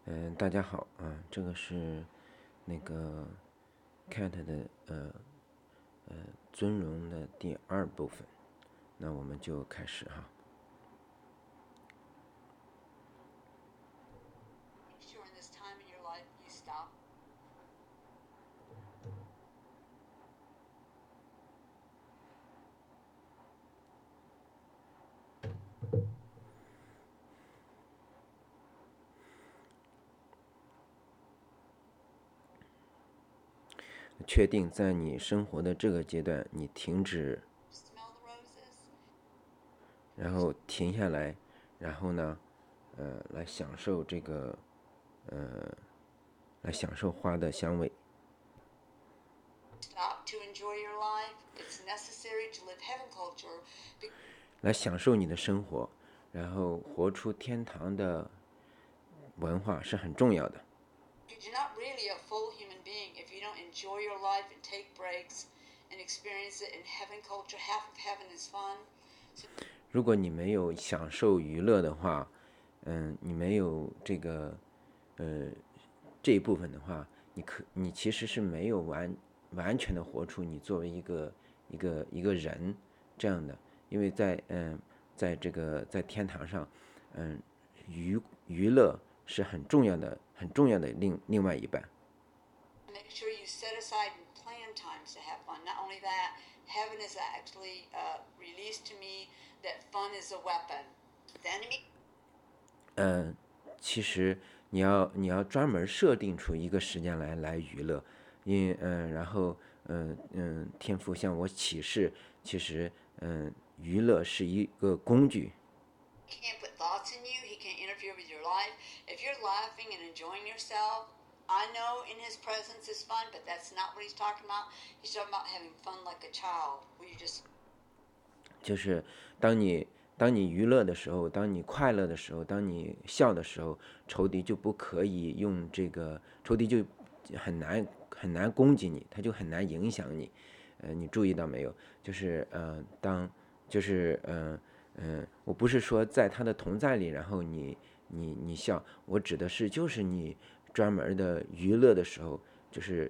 大家好啊，这个是那个 Cat 的尊荣的第二部分，那我们就开始哈。确定在你生活的这个阶段，你停止，然后停下来，然后呢，来享受这个，来享受花的香味，来享受你的生活，然后活出天堂的文化是很重要的。 You're not really a full human being if you don't enjoy your life and take breaks and experience it in heaven culture. Half of heaven is fun. 如果你没有享受娱乐的话，你没有这一部分的话，你其实是没有完全的活出你作为一个人这样的，因为在这个在天堂上，嗯，娱乐是很重要的另外一半。 Make sure you set aside and plan times to have fun. Not only that, heaven is actually released to me that fun is a weapon. The enemy 其实你要专门设定出一个时间来娱乐，然后天赋向我启示，其实娱乐是一个工具。 he can't put thoughts in you. He can't interfere with your life. If you're laughing and enjoying yourself, I know in his presence is fun, but that's not what he's talking about. He's talking about having fun like a child, where you just 就是当你娱乐的时候，当你快乐的时候，当你笑的时候，仇敌就不可以用这个，仇敌就很难攻击你，他就很难影响你。你注意到没有？就是就是我不是说在他的同在里，然后你笑，我指的是就是你专门的娱乐的时候，就是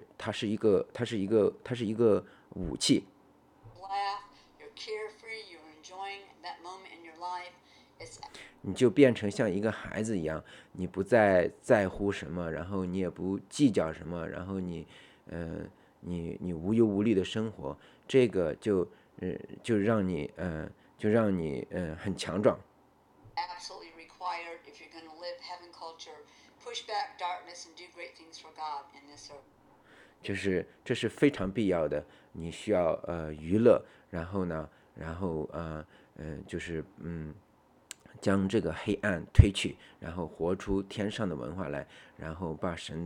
它是一个武器， laugh. You're carefree. You're enjoying that moment in your life. It's 你就变成像一个孩子一样，你不再在乎什么，然后你也不计较什么，然后你无忧无虑的生活，这个就让你很强壮。 absolutely required if you're going to live heaven culture. Push back darkness and do great things for God in this earth. 就是这是非常必要的。你需要娱乐，然后呢，然后就是将这个黑暗推去，然后活出天上的文化来，然后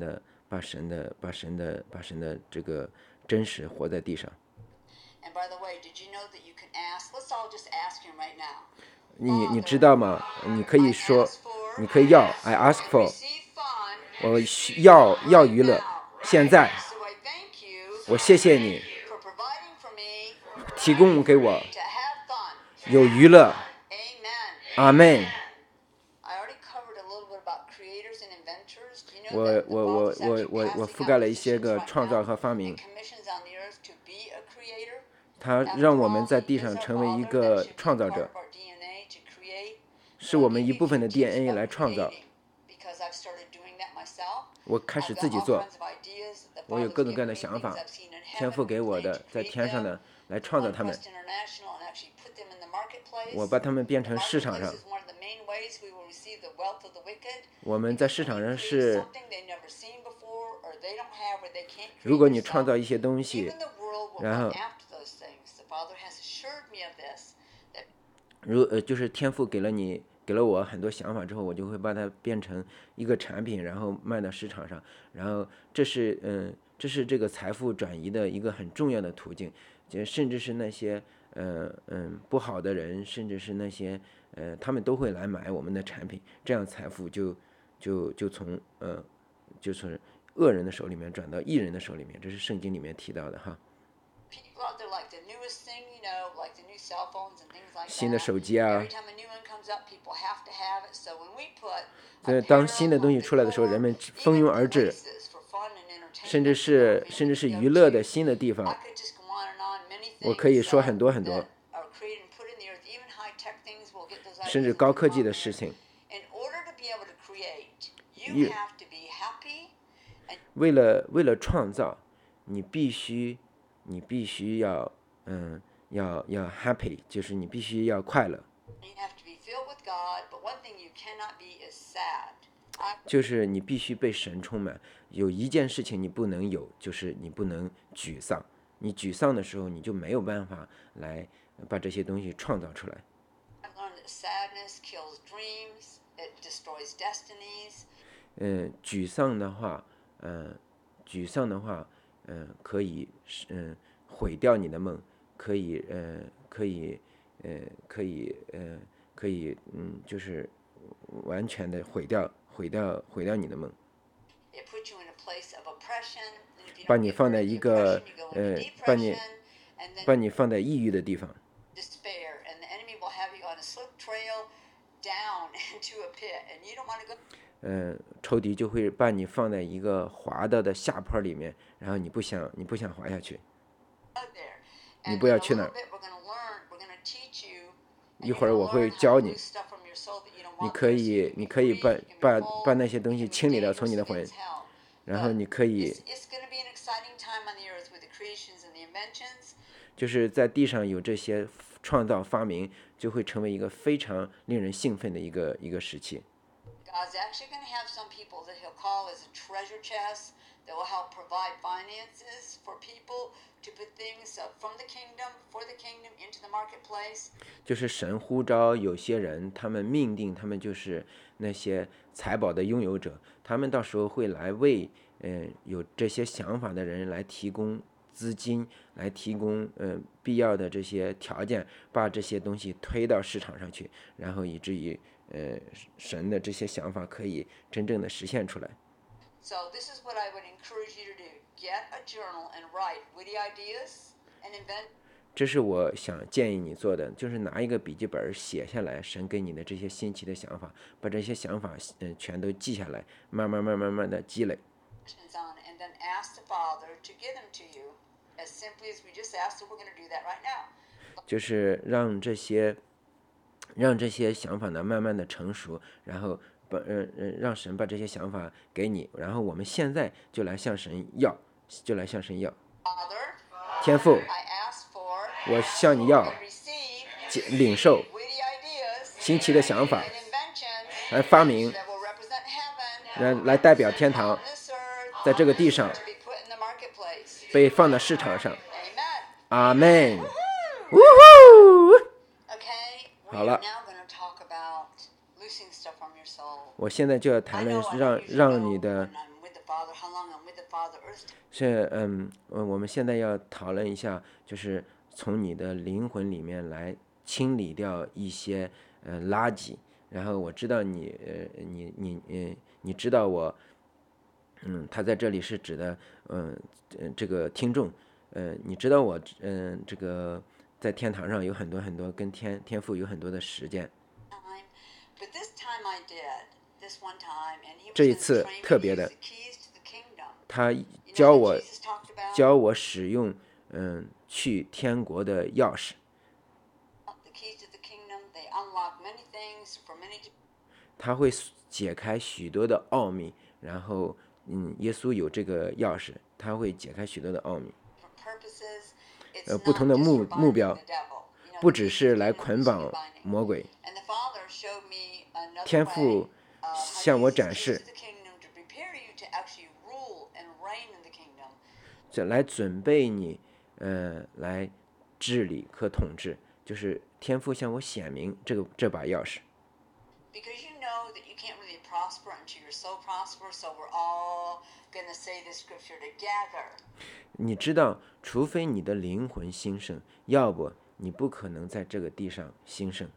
把神的这个真实活在地上。 And by the way, did you know that you can ask? Let's all just ask him right now. 你知 Father, 道吗？你可以 I 说， ask for 你可以要，I ask and for， receive fun 我要 right 娱乐， now. 现在， So I thank you 我谢谢你 for providing for me 提供给我 to have fun. 有娱乐， Amen. 阿门。 I already covered a little bit about creators and inventors. Do you know 我 that the 我 world 我 is 我 actually 我 passing 覆 out 盖了一些 positions 个 right 创造 now 和发 and 明， commissions on the earth to be a creator? 它让 After 我们 all, 在 he 地 is 上 our 成为一 Father. That 个 should be 创造 part 者， of our DNA to create. 是 So 我 I'll 们 give 一 you a 部分 few 的 tips DNA about 来创造。 creating because I've started doing that myself. 我开 I've 始 got 自己 all 做， kinds of ideas that the 我有 Father's 各种各样 given 的 me, 想 things 法， I've seen in 天 heaven. 赋 I'm 给我 planning 的， to 在 create 天上 them 的来 for 创造他们， OneQuest International and actually put them in the 我 marketplace. 把他们变 The 成市场 marketplace 上。 is one of the main ways we will receive the wealth of the wicked. 我们在 Because 市 when 场 you 上 create 是， something they never seen before or they don't have or they can't 如 create 果你创 themselves, 造一些东西， even the world will 然 run 后 after those things. The Father has assured me of this. That 就是天赋给了我很多想法之后，我就会把它变成一个产品，然后卖到市场上，然后这是这个财富转移的一个很重要的途径，甚至是那些不好的人，甚至是那些他们都会来买我们的产品，这样财富就从就是恶人的手里面转到义人的手里面，这是圣经里面提到的哈。 people out there like the newest thing, like the new cell phones and things like 新的 that. 手机啊 Every，time a new one comes up, people have to have it. So when we put 当新的东西出来的时候，人们蜂拥而至，甚至是娱乐的新的地方。我可以说很多很多，甚至高科技的事情。为了创造，你必须要要 happy， 就是你必须要快乐。就是你必须被神充满。有一件事情你不能有，就是你不能沮丧。你沮丧的时候，你就没有办法来把这些东西创造出来。沮丧的话，可以毁掉你的梦，可以就是完全的毁掉你的梦，把你放在一个把你放在抑郁的地方。仇敌就会把你放在一个滑道的下坡里面，然后你不想滑下去，你不要去那儿。一会儿我会教你，你可以把那些东西清理掉，从你的魂，然后你可以就是在地上有这些创造发明，就会成为一个非常令人兴奋的一个时期。God's actually going to have some people that he'll call as a treasure chest that will help provide finances for people to put things from the kingdom, for the kingdom into the marketplace. 就是神呼召有些人，他们命定他们就是那些财宝的拥有者，他们到时候会来为有这些想法的人来提供资金，来提供必要的这些条件，把这些东西推到市场上去，然后以至于神的这些想法可以真正的实现出来。So this is what I would encourage you to do. Get a journal and write witty ideas and invent. 这是我想建议你做的，就是拿一个笔记本写下来神给你的这些新奇的想法，把这些想法全都记下来，慢慢的积累。And then ask the Father to give them to you, as simply as we just asked, so we're going to do that right now. 就是让这些想法呢慢慢的成熟，然后让神把这些想法给你，然后我们现在就来向神要，天父，我向你要领受新奇的想法，来发明，来代表天堂，在这个地上被放到市场上。阿门。好了，我现在就要谈论让你的我们现在要讨论一下，就是从你的灵魂里面来清理掉一些垃圾。然后我知道你知道我他在这里是指的这个听众你知道我这个在天堂上有很多跟天父有很多的实践。这一次特别的，他教我使用去天国的钥匙。他会解开许多的奥秘，然后耶稣有这个钥匙，他会解开许多的奥秘。不同的目标，不只是来捆绑魔鬼。天父向我展示，来准备你来治理和统治，就是天父向我显明这把钥匙。你知道，除非你的灵魂兴盛，要不你不可能在这个地上兴盛。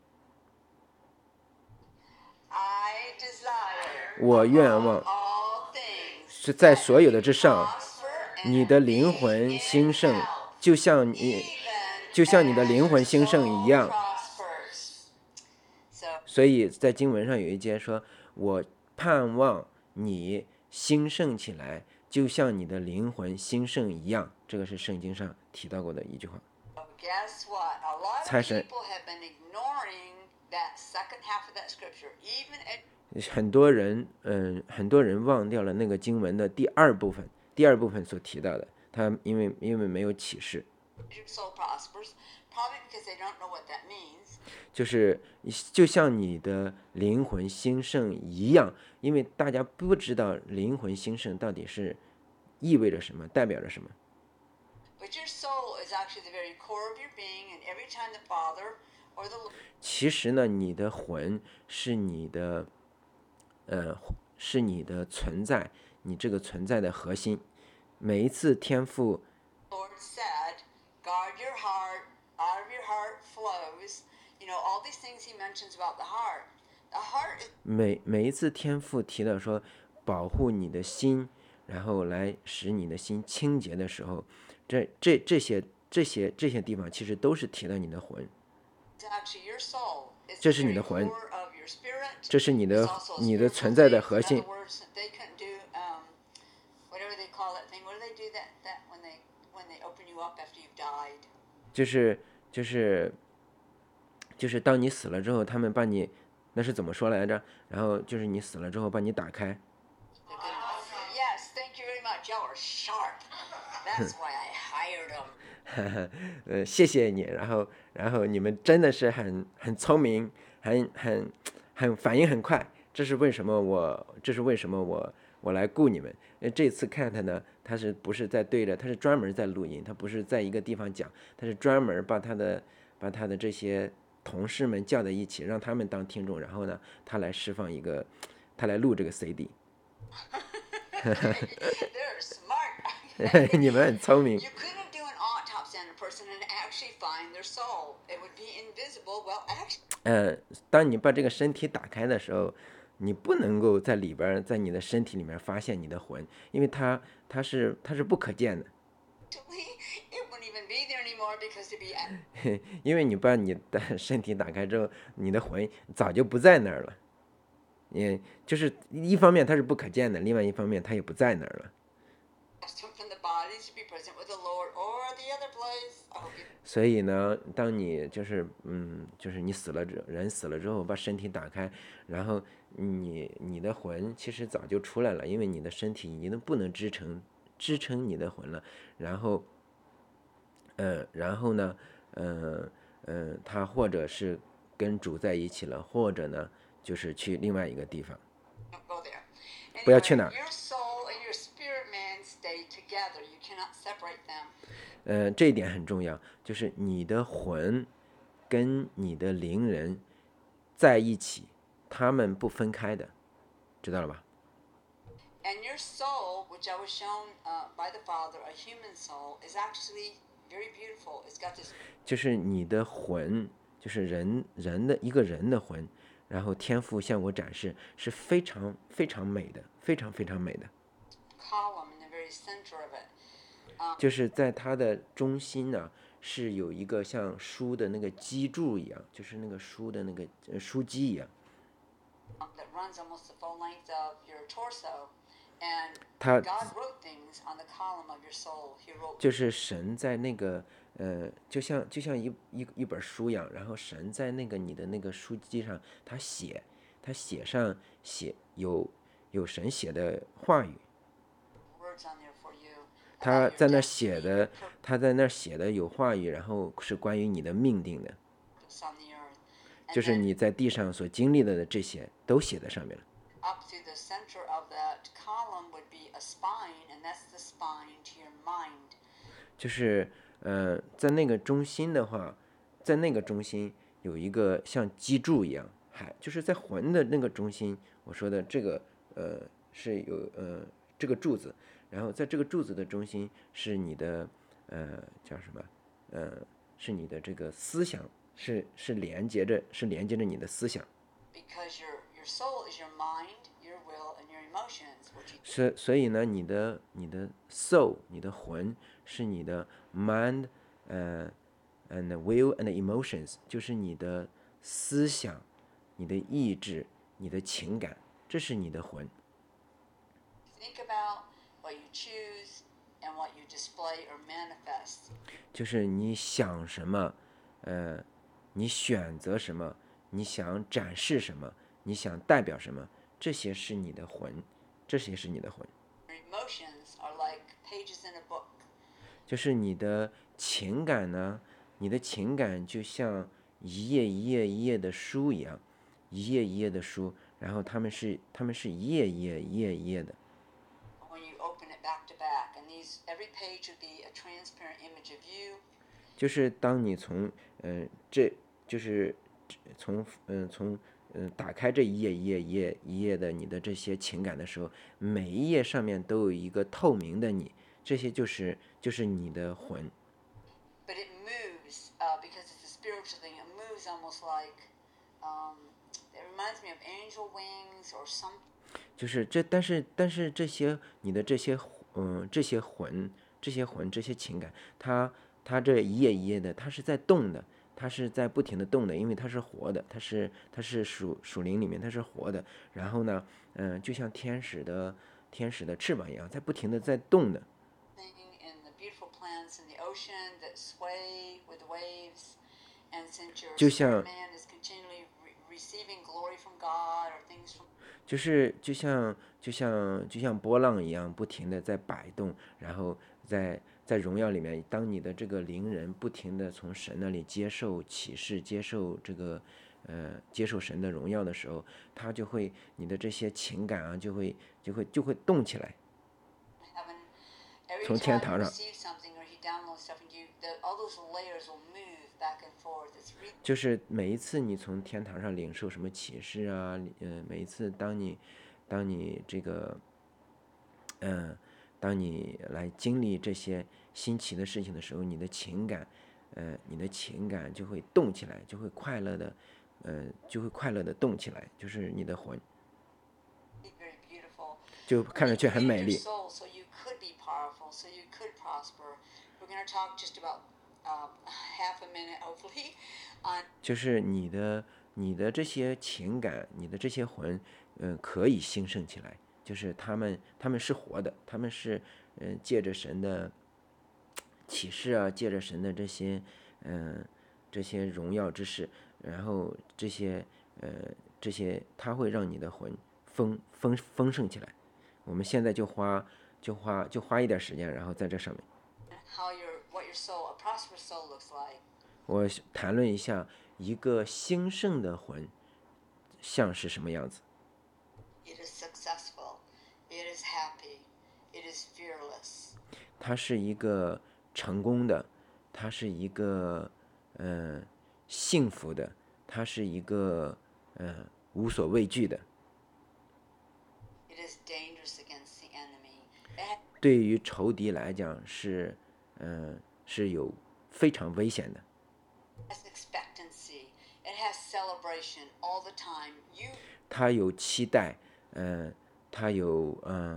我愿望是在所有的之上，你的灵魂兴盛，就像你的灵魂兴盛一样。所以在经文上有一节说，我盼望你兴盛起来，就像你的灵魂兴盛一样。这个是圣经上提到过的一句话。 Guess what? A lot of 财神 people have been ignoring that second half of that scripture, even at 很多人忘掉了那个经文的第二部分所提到的，他因为没有启示， your soul prospers, probably because they don't know what that means. 就是就像你的灵魂兴盛一样，因为大家不知道灵魂兴盛到底是意味着什么，代表着什么。 But your soul is actually the very core of your being, and every time the Father or the Lord 其实呢，你的魂是你的是你的存在，你这个存在的核心。每一次天父 said, guard your heart, out of your heart flows, all these things he mentions about the heart. The heart is 每一次天父提到说保护你的心，然后来使你的心清洁的时候，这些地方其实都是提到你的魂， actually your soul. It's 这 the 是你 very 的魂， core of your spirit. 这是你 It's 的 also 你的 spiritual 存在的 things. 核 In 心。 other words, they couldn't do whatever they call that thing. What do they do that when they open you up after you've died? 就是就是就是当你死了之后，他们把你那是怎么说来着？然后就是你死了之后把你打开， Yes, thank you very much. Y'all are sharp. That's why I hired them. 谢谢你，然后你们真的是很聪明，很反应很快，这是为什么我来雇你们。这次看他呢，他是不是在对着，他是专门在录音，他不是在一个地方讲，他是专门把他的这些同事们叫在一起，让他们当听众，然后呢，他来录这个 CD。 They're smart. 你们很聪明。 You couldn't do an autopsy on a person and actually find their soul. It would be invisible. Well, actually, 当你把这个身体打开的时候，你不能够在里边，在你的身体里面发现你的魂，因为它是不可见的。 it wouldn't even be there anymore because to be 因为你把你的身体打开之后，你的魂早就不在那儿了。就是一方面它是不可见的，另外一方面它也不在那儿了。 absent from the body to be present with the Lord or the other place. I hope you 所以呢，当你就是你人死了之后，把身体打开，然后你的魂其实早就出来了，因为你的身体已经不能支撑你的魂了。然后呢，他或者是跟主在一起了，或者呢就是去另外一个地方。 don't go there. 不要去哪儿。 Your soul and your spirit man stay together. You cannot separate them. 这一点很重要，就是你的魂跟你的灵人在一起，他们不分开的，知道了吧？ And your soul, which I was shown by the Father, a human soul, is actually very beautiful. It's got this 就是你的魂，就是一个人的魂，然后天父向我展示是非常非常美的，非常非常美的， column in the very center of it 就是在它的中心呢，是有一个像书的那个基柱一样，就是那个书的那个书基一样。 that runs almost the full length of your torso. And 它 God wrote things on the column of your soul. He wrote 就是神在那个就像一本书一样，然后神在你的那个书机上，他写有神写的话语， words on there for you. 他 about 在 your 那 destiny, 写 your 的 purpose 他在那写的有话语，然后是关于你的命定的， on the earth. 就 And 是 then 你在地上所经历的这些都写在上面了。 up through the center of that column would be a spine, and that's the spine to your mind. 就是在那个中心的话，在那个中心有一个像基柱一样，就是在魂的那个中心，我说的这个是有这个柱子，然后在这个柱子的中心是你的叫什么是你的这个思想，是连接着你的思想。 Because your soul is your mind, your will, and your emotions, which you 所以呢，你的soul， 你的魂是你的 mind，and will and emotions， 就是你的思想、你的意志、你的情感， 这是你的魂。 Think about what you choose and what you display or manifest. 就是你想什么，你选择什么，你想展示什么，你想代表什么，这些是你的魂，这些是你的魂。 Your emotions are like pages in a book. 就是你的情感呢，你的情感就像一页一页一页的书一样，一页一页的书，然后它们是一页一页一页一页的。 When you open it back to back, and every page would be a transparent image of you. 就是当你这就是从打开这一页一页一页一页的你的这些情感的时候，每一页上面都有一个透明的你，这些就是你的魂。 But it moves because it's a spiritual thing. It moves almost like it reminds me of angel wings or some. 就是这，但是这些你的这些情感，它这一页一页的，它是在动的，它是在不停的动的，因为它是活的，它是属灵里面它是活的。然后呢，就像天使的翅膀一样，在不停的在动的。 And the beautiful plants in the ocean that sway with the waves. And since your 就 spirit 像 man is continually receiving glory from God or things from. 就像波浪一样，不停的在摆动，然后在荣耀里面，当你的这个灵人不停的从神那里接受启示，接受神的荣耀的时候，他就会你的这些情感啊，就会动起来。 Heaven, every 从天 time you 堂上， receive something or he downloads stuff into you, all those layers will move back and forth. It's really 就是每一次你从天堂上领受什么启示啊，每一次当你这个当你来经历这些新奇的事情的时候，你的情感就会动起来，就会快乐的动起来，就是你的魂， very beautiful. 就 But 看上 he 去很 created 美 your 丽。 soul so you could be powerful, so you could prosper. We're going to talk just about half a minute, hopefully, on 就是你的这些情感，你的这些魂，可以兴盛起来，就是他们是活的，他们是借着神的启示啊，借着神的这些荣耀之事，然后它会让你的魂丰盛起来。我们现在就花一点时间，然后在这上面， what your soul, a prosperous soul, looks like. 我谈论一下一个兴盛的魂像是什么样子。 It is successful. It is happy. It is fearless. 它是一个成功的，它是一个幸福的，它是一个无所畏惧的。 It is dangerous against the enemy. It 对于仇敌来讲是有非常危险的。 has expectancy. It has celebration all the time. You 他有期待，他有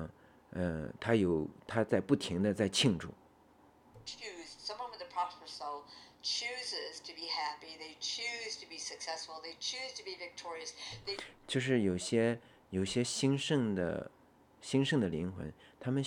他在不停的在庆祝。 choose, someone with a prosperous soul chooses to be happy. They choose to be successful. They choose to be victorious. They 就是有些兴盛的灵魂，他们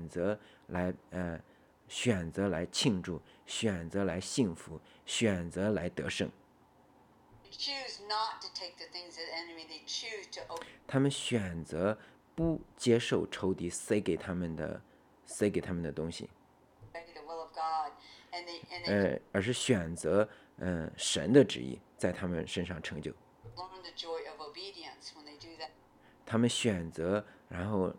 选择来庆祝，选择来幸福，选择来得胜。 choose not to take the things of the enemy. They choose to obey 他们选择不接受仇敌塞给他们的东西， the will of God, and they 而是选择神的旨意在他们身上成就。 learn the joy of obedience when they do that. 他们选择，然后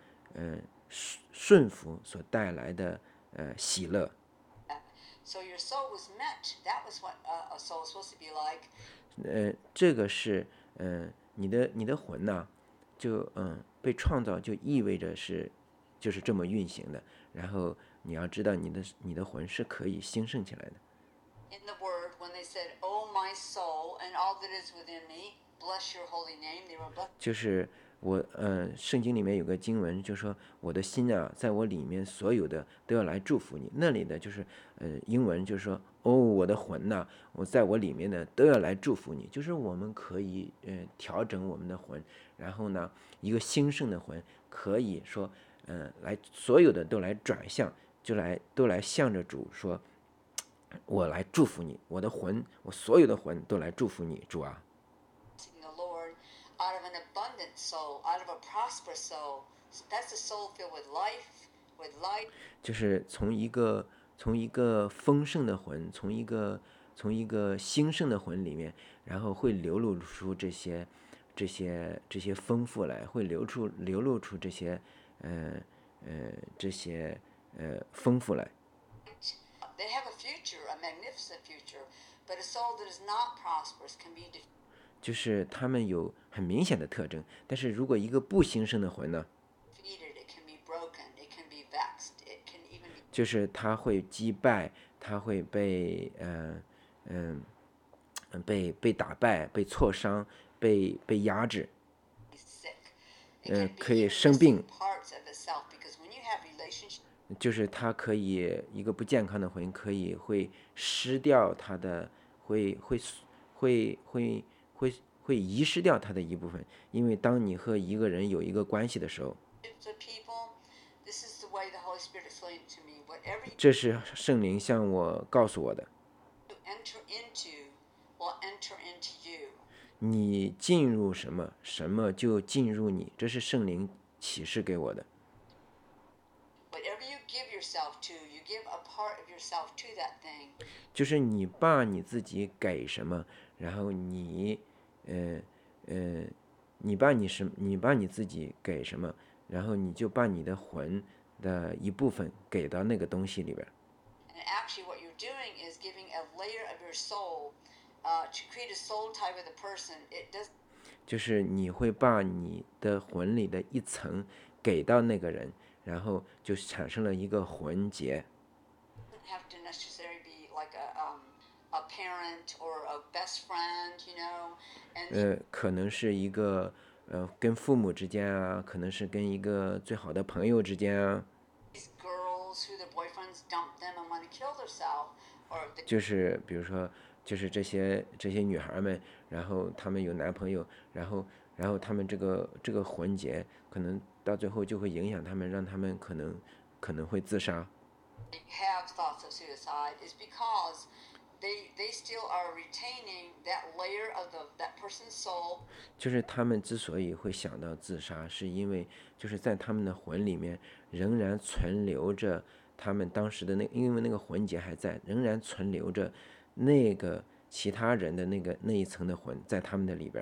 顺服所带来的喜乐。 So your soul was meant. That was what a soul is supposed to be like. 这个是你的魂呐、就被创造就意味着就是这么运行的。然后你要知道你的魂是可以兴盛起来的。 In the Word, when they said, "Oh my soul and all that is within me, bless your holy name," they were blessed. 就是圣经里面有个经文，就说我的心啊，在我里面所有的都要来祝福你。那里的就是英文就是说哦，我的魂呐、我在我里面呢都要来祝福你。就是我们可以调整我们的魂，然后呢，一个兴盛的魂可以说，来所有的都来转向，都来向着主说，我来祝福你，我的魂，我所有的魂都来祝福你，主啊。 Blessing the Lord out of an abundant soul, out of a prosperous soul. So that's a soul filled with life, with light. 就是从一个丰盛的魂，从一个兴盛的魂里面，然后会流露出这些丰富来，会流露出这些呃这些丰富来。 They have a future, a magnificent future, but a soul that is not prosperous can be 就是他们有很明显的特征，但是如果一个不兴盛的魂呢， defeated, it can be broken, it can be vexed, it can even be 就是他会击败，他会被打败、被挫伤、被压制， sick. It can be 可以 even 生 missing 病， parts of itself because when you have relationships 就是他可以一个不健康的魂会失掉他的，会会会会遗失掉他的一部分，因为当你和一个人有一个关系的时候， of people, this is the way the Holy Spirit explained it to me. Whatever 这是圣灵向我告诉我的。 you enter into will enter into you. 你进入什么，什么就进入你，这是圣灵启示给我的。 Whatever you give yourself to, you give a part of yourself to that thing. 就是你把你自己给什么，然后你，呃呃，你把你自己给什么，然后你就把你的魂的一部分给到那个东西里边。 And actually, what you're doing is giving a layer of your soul to create a soul tie with a person. It doesn't 就是你会把你的魂里的一层给到那个人，然后就产生了一个魂结。 have to necessarily be like a parent or a best friend, you know. And 可能是一个跟父母之间啊，可能是跟一个最好的朋友之间啊， these girls who their boyfriends dump them and want to kill themselves, or the 就是比如说，就是这些女孩们，然后她们有男朋友，然后她们这个魂结，可能到最后就会影响她们，让她们可能会自杀。 have thoughts of suicide is because they still are retaining that layer of that person's soul 就是他们之所以会想到自杀，是因为就是在他们的魂里面仍然存留着他们当时的因为那个魂结还在，仍然存留着那个其他人的那一层的魂在他们的里边。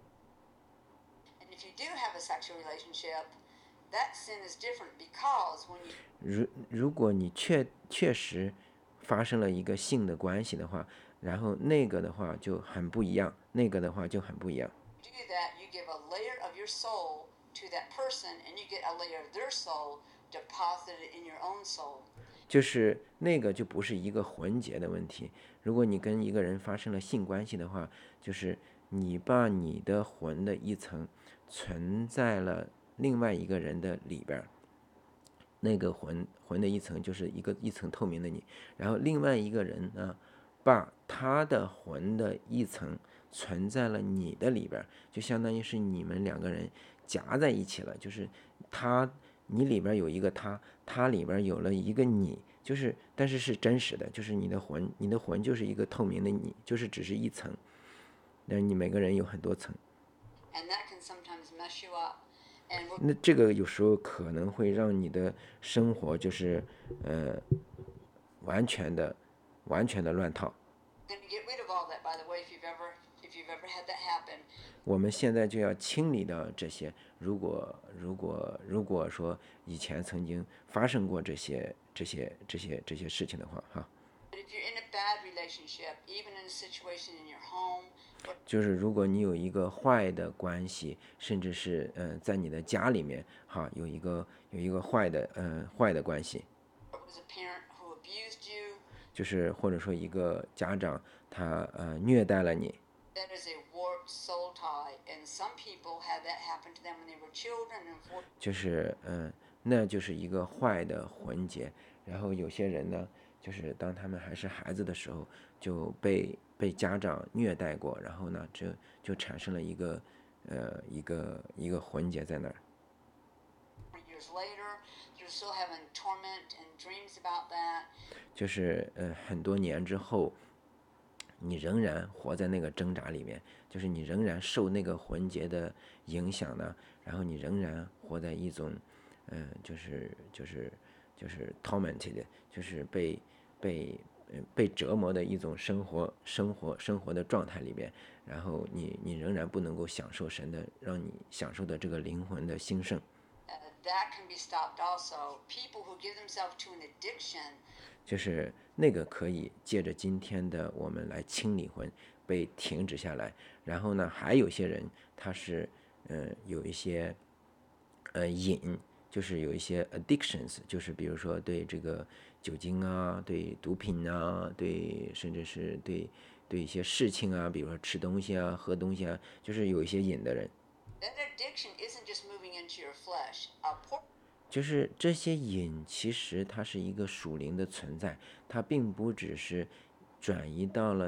and if you do have a sexual relationship that sin is different because when you 如果你确实发生了一个性的关系的话，然后那个的话就很不一样，那个的话就很不一样。 do that you give a layer of your soul to that person and you get a layer of their soul deposited in your own soul 就是那个就不是一个魂结的问题。如果你跟一个人发生了性关系的话，就是你把你的魂的一层存在了另外一个人的里边那个魂的一层就是一层透明的你，然后另外一个人呢，把他的魂的一层存在了你的里边就相当于是你们两个人夹在一起了，就是他你里边有一个他，他里边有了一个你，就是但是是真实的，就是你的魂就是一个透明的你，就是只是一层，但是你每个人有很多层。 and that can sometimes mess you up and we're 那这个有时候可能会让你的生活就是呃完全的乱套。 going to get rid of all that by the way if you've ever had that happen 我们现在就要清理掉这些。如果说以前曾经发生过这些事情的话，哈， but if you're in a bad relationship even in a situation in your home 就是如果你有一个坏的关系，甚至是在你的家里面，哈，有一个坏的关系， or it was a parent who abused you 就是或者说一个家长他虐待了你， that is a warped soul tie and some people had that happen to them when they were children and 就是那就是一个坏的魂结。然后有些人呢， 就是当他们还是孩子的时候就被家长虐待过，然后呢，这就产生了一个魂结在那儿。 Years later, you're still having torment and dreams about that. 就是很多年之后，你仍然活在那个挣扎里面，就是你仍然受那个魂结的影响呢，然后你仍然活在一种，就是 tormented，就是被折磨的一种生活的状态里边，然后你仍然不能够享受神的让你享受的这个灵魂的兴盛。 That can be stopped also. People who give themselves to an addiction. 就是那个可以借着今天的我们来清理魂，被停止下来。然后呢，还有些人他是有一些瘾，就是有一些 addictions，就是比如说对这个酒精啊，对毒品啊，对甚至是对一些事情啊，比如说吃东西啊、喝东西啊，就是有一些瘾的人。 That addiction isn't just moving into your flesh. 就是这些瘾，其实它是一个属灵的存在，它并不只是转移到了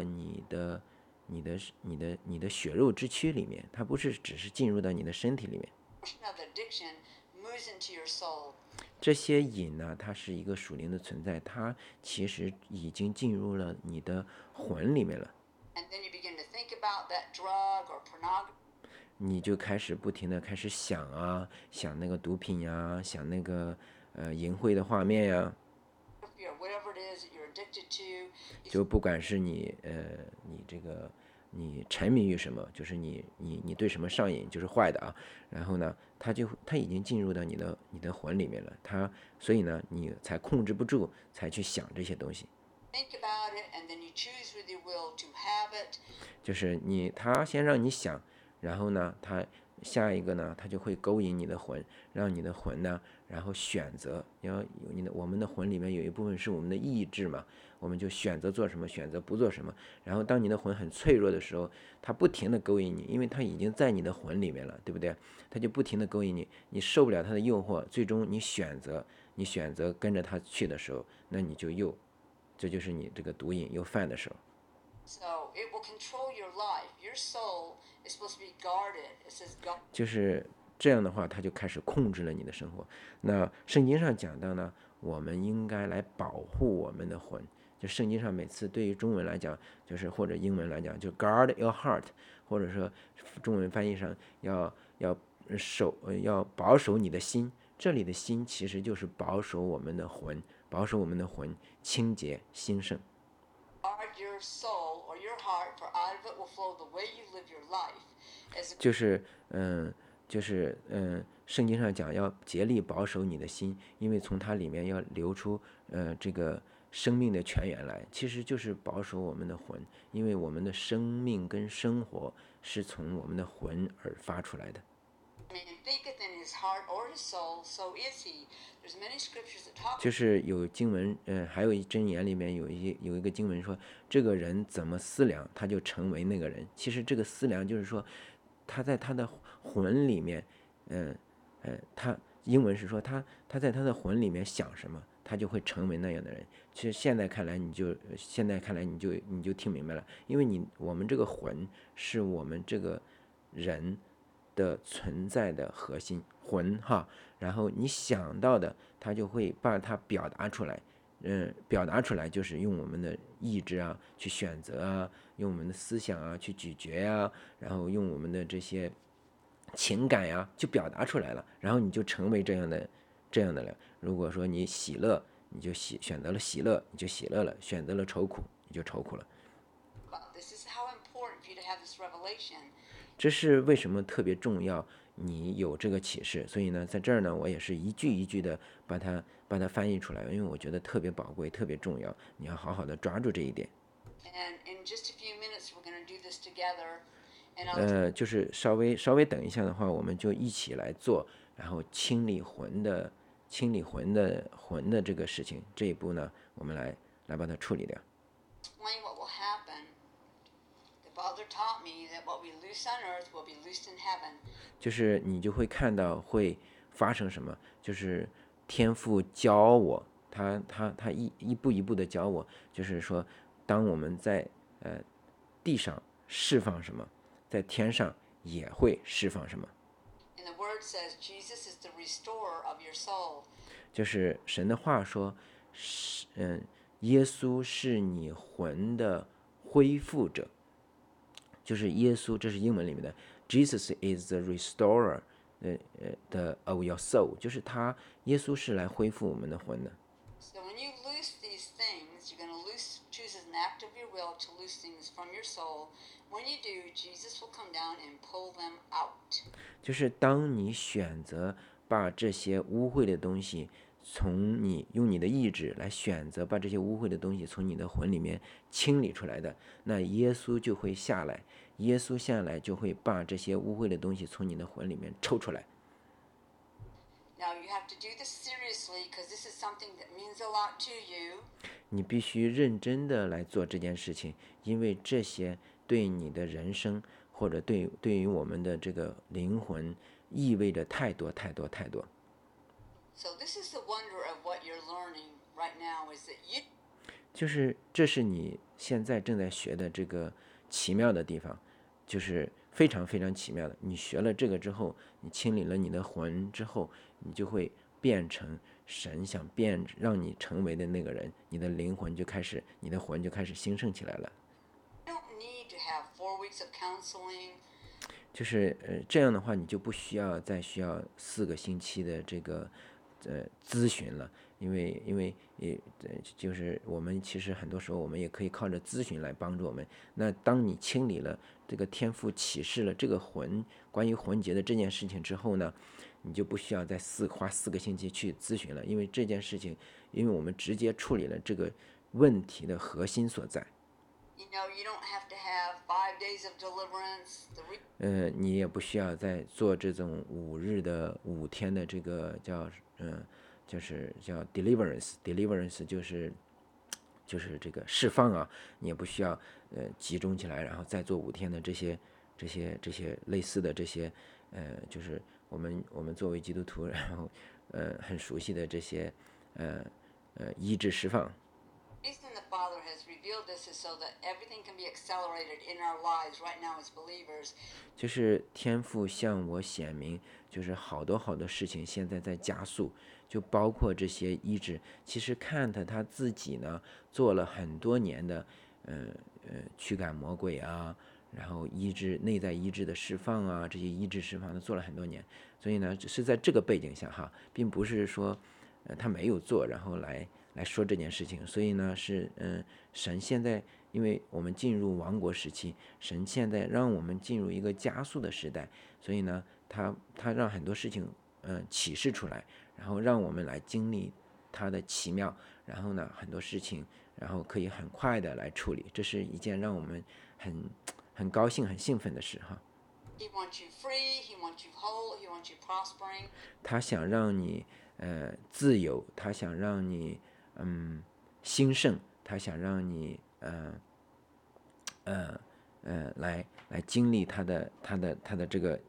你的血肉之躯里面，它不是只是进入到你的身体里面。 Portion of the addiction moves into your soul. 这些瘾呢，它是一个属灵的存在，它其实已经进入了你的魂里面了。 And then you begin to think about that drug or pornography. 你就开始不停的开始想啊，想那个毒品呀，想那个淫秽的画面呀。 Or whatever it is that you're addicted to. 就不管是你这个你沉迷于什么，就是你对什么上瘾，就是坏的啊。然后呢，它已经进入到你的魂里面了，所以呢，你才控制不住，才去想这些东西。 Think about it, and then you choose with your will to have it. 就是他先让你想，然后呢，下一个呢，他就会勾引你的魂，让你的魂呢，然后选择，我们的魂里面有一部分是我们的意志嘛，我们就选择做什么，选择不做什么。然后当你的魂很脆弱的时候，他不停的勾引你，因为他已经在你的魂里面了，对不对？他就不停的勾引你，你受不了他的诱惑，最终你选择跟着他去的时候，那你这就是你这个毒瘾又犯的时候。 So it will control your life. Your soul is supposed to be guarded. It says God. 就是这样的话，他就开始控制了你的生活。那圣经上讲到呢，我们应该来保护我们的魂。就圣经上每次对于中文来讲，就是或者英文来讲，就 guard your heart，或者说中文翻译上要保守你的心。这里的心其实就是保守我们的魂，保守我们的魂清洁兴盛。 Guard your soul or your heart, for out of it will flow the way you live your life. 圣经上讲要竭力保守你的心，因为从它里面要流出这个生命的泉源来，其实就是保守我们的魂，因为我们的生命跟生活是从我们的魂而发出来的。 Man thinketh in his heart or his soul, so is he. There's many scriptures that talk. 就是有经文，还有箴言里面有一个经文说，这个人怎么思量，他就成为那个人。其实这个思量就是说，他在他的魂里面，他英文是说他在他的魂里面想什么，他就会成为那样的人。其实现在看来你就听明白了，因为我们这个魂是我们这个人的存在的核心魂哈，然后你想到的，他就会把它表达出来，表达出来就是用我们的意志啊去选择啊，用我们的思想啊去咀嚼啊，然后用我们的这些情感呀就表达出来了，然后你就成为这样的了。如果说你喜乐，你就选择了喜乐，你就喜乐了；选择了愁苦，你就愁苦了。 This is how important for you to have this revelation. 这是为什么特别重要，你有这个启示。所以呢，在这儿呢，我也是一句一句的把它翻译出来，因为我觉得特别宝贵，特别重要，你要好好的抓住这一点。 And in just a few minutes, we're going to do this together. And 就是稍微等一下的话，我们就一起来做，然后清理魂的这个事情。这一步呢，我们来把它处理掉。 explain what will happen. The Father taught me that what we loose on earth will be loosed in heaven. 就是你就会看到会发生什么，就是天父教我他一步一步的教我，就是说，当我们在地上释放什么，在天上也会释放什么。 And the word says Jesus is the restorer of your soul. 就是神的话说，耶稣是你魂的恢复者，就是耶稣，这是英文里面的 Jesus is the restorer of your soul，就是耶稣是来恢复我们的魂的。 So when you loose these things, you're going to choose an act of your will to loose things from your soul. When you do, Jesus will come down and pull them out. 就是当你选择把这些污秽的东西用你的意志来选择把这些污秽的东西从你的魂里面清理出来的，那耶稣就会下来，耶稣下来就会把这些污秽的东西从你的魂里面抽出来。 Now you have to do this seriously because this is something that means a lot to you. 你必须认真的来做这件事情，因为这些对你的人生或者对于我们的这个灵魂意味着太多太多太多。 So this is the wonder of what you're learning right now is that you 就是这是你现在正在学的这个奇妙的地方，就是非常非常奇妙的。你学了这个之后，你清理了你的魂之后，你就会变成神想让你成为的那个人，你的灵魂就开始，你的魂就开始兴盛起来了。 don't need to have 4 weeks of counseling. 就是这样的话，你就不需要再需要4个星期的这个咨询了，因为就是我们其实很多时候我们也可以靠着咨询来帮助我们。那当你清理了这个天赋启示了这个关于魂结的这件事情之后呢，你就不需要再花4个星期去咨询了，因为这件事情，因为我们直接处理了这个问题的核心所在。 You know, you don't have to have 5 days of deliverance. 你也不需要再做这种5天的这个就是叫 deliverance 就是这个释放啊，你也不需要集中起来，然后再做5天的这些类似的这些就是我们作为基督徒，然后很熟悉的这些医治释放。 The reason the Father has revealed this is so that everything can be accelerated in our lives right now as believers. 就是天父向我显明，就是好多好多事情现在在加速，就包括这些医治。其实看他自己呢，做了很多年的，驱赶魔鬼啊，然后内在医治的释放啊，这些医治释放他做了很多年。所以呢，只是在这个背景下哈，并不是说，他没有做，然后来说这件事情。所以呢，是神现在。因为我们进入王国时期，神现在让我们进入一个加速的时代，所以呢，他让很多事情启示出来，然后让我们来经历他的奇妙，然后呢，很多事情然后可以很快的来处理，这是一件让我们很高兴、很兴奋的事哈。 He wants you free, he wants you whole, he wants you prospering. 他想让你自由，他想让你兴盛，他想让你来经历他的这个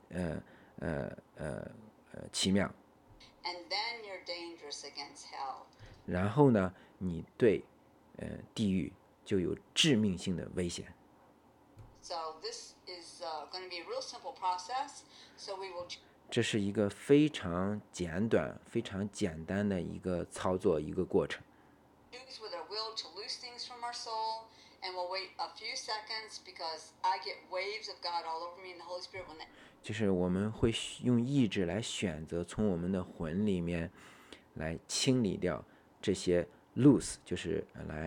奇妙。 And then you're dangerous against hell. 然后呢，你对地狱就有致命性的危险。 So this is going to be a real simple process. So we will 这是一个非常简短、非常简单的一个操作，一个过程。 choose with our will to loose things from our soul, and we'll wait a few seconds because I get waves of God all over me in the Holy Spirit when that. 就是我们会用意志来选择从我们的魂里面来清理掉这些 loose， 就是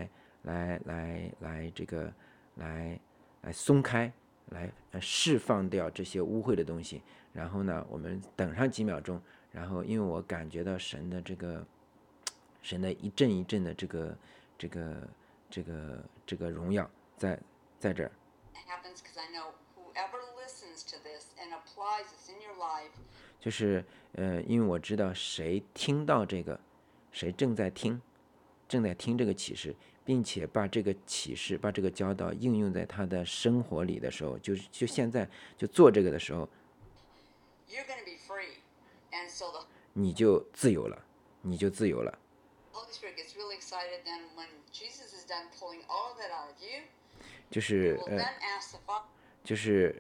来这个来松开，来释放掉这些污秽的东西。然后呢，我们等上几秒钟，然后因为我感觉到神的一阵一阵的这个荣耀在这儿。 It happens because I know whoever listens to this and applies this in your life. 就是因为我知道谁听到这个，谁正在听这个启示，并且把这个启示、把这个教导应用在他的生活里的时候，就现在就做这个的时候， You're going to be free, and so the 你就自由了， Holy Spirit gets really excited then when Jesus is done pulling all of that out of you. 就 He 是 will then ask the Father. 就是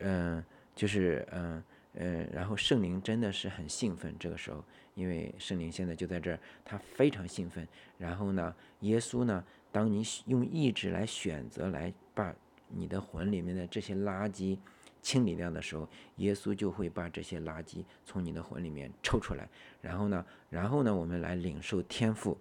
然后圣灵真的是很兴奋，这个时候，因为圣灵现在就在这儿，他非常兴奋。然后呢，耶稣呢，当你用意志来选择来把你的魂里面的这些垃圾清理掉的时候，耶稣就会把这些垃圾从你的魂里面抽出来。然后呢，我们来领受天赋。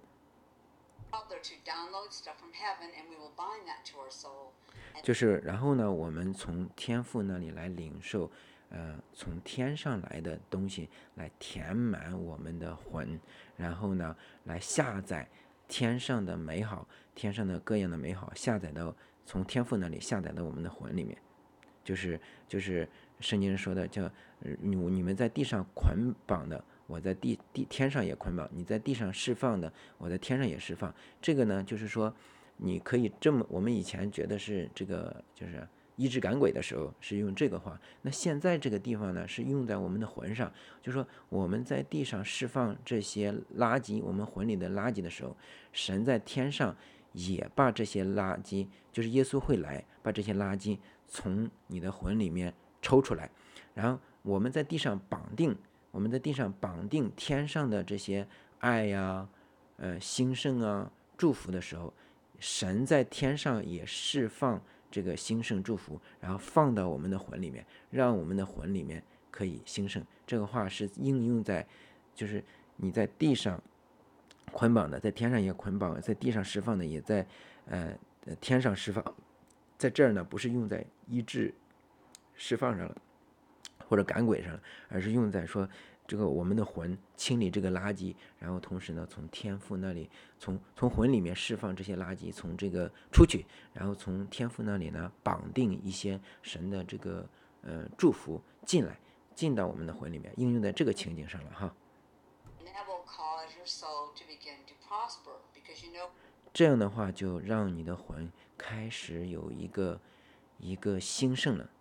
Father to download stuff from heaven, and we will bind that to our soul. 就是然后呢，我们从天父那里来领受，从天上来的东西来填满我们的魂，然后呢，来下载天上的美好，天上的各样的美好，下载到从天父那里下载到我们的魂里面。就是圣经说的叫，你们在地上捆绑的，我在天上也捆绑；你在地上释放的，我在天上也释放。这个呢，就是说。你可以这么，我们以前觉得是这个，就是医治赶鬼的时候是用这个话，那现在这个地方呢是用在我们的魂上，就是说我们在地上释放这些垃圾，我们魂里的垃圾的时候，神在天上也把这些垃圾，就是耶稣会来把这些垃圾从你的魂里面抽出来，然后我们在地上绑定，天上的这些爱呀、兴盛啊、祝福的时候。神在天上也释放这个兴盛祝福，然后放到我们的魂里面，让我们的魂里面可以兴盛。这个话是应用在，就是你在地上捆绑的，在天上也捆绑，在地上释放的，也在天上释放。在这儿呢，不是用在医治释放上了，或者赶鬼上了，而是用在说这个我们的魂清理这个垃圾，然后同时呢，从天父那里，从魂里面释放这些垃圾，从这个出去，然后从天父那里呢绑定一些神的这个祝福进来，进到我们的魂里面，应用在这个情景上了哈。 That will cause your soul to begin to prosper because you know. 这样的话，就让你的魂开始有一个兴盛了。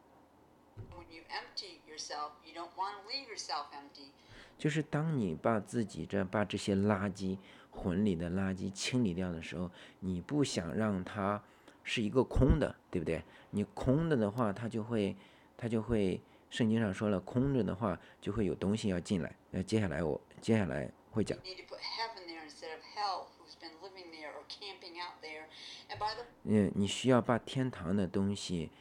When you empty yourself, you don't want to leave yourself empty. 就是当你把这些垃圾魂里的垃圾清理掉的时候，你不想让它是一个空的，对不对？你空的话，它就会，圣经上说了，空着的话就会有东西要进来。接下来会讲。 You need to put heaven there instead of hell, who's been living there or camping out there. And by the 你需要把天堂的东西，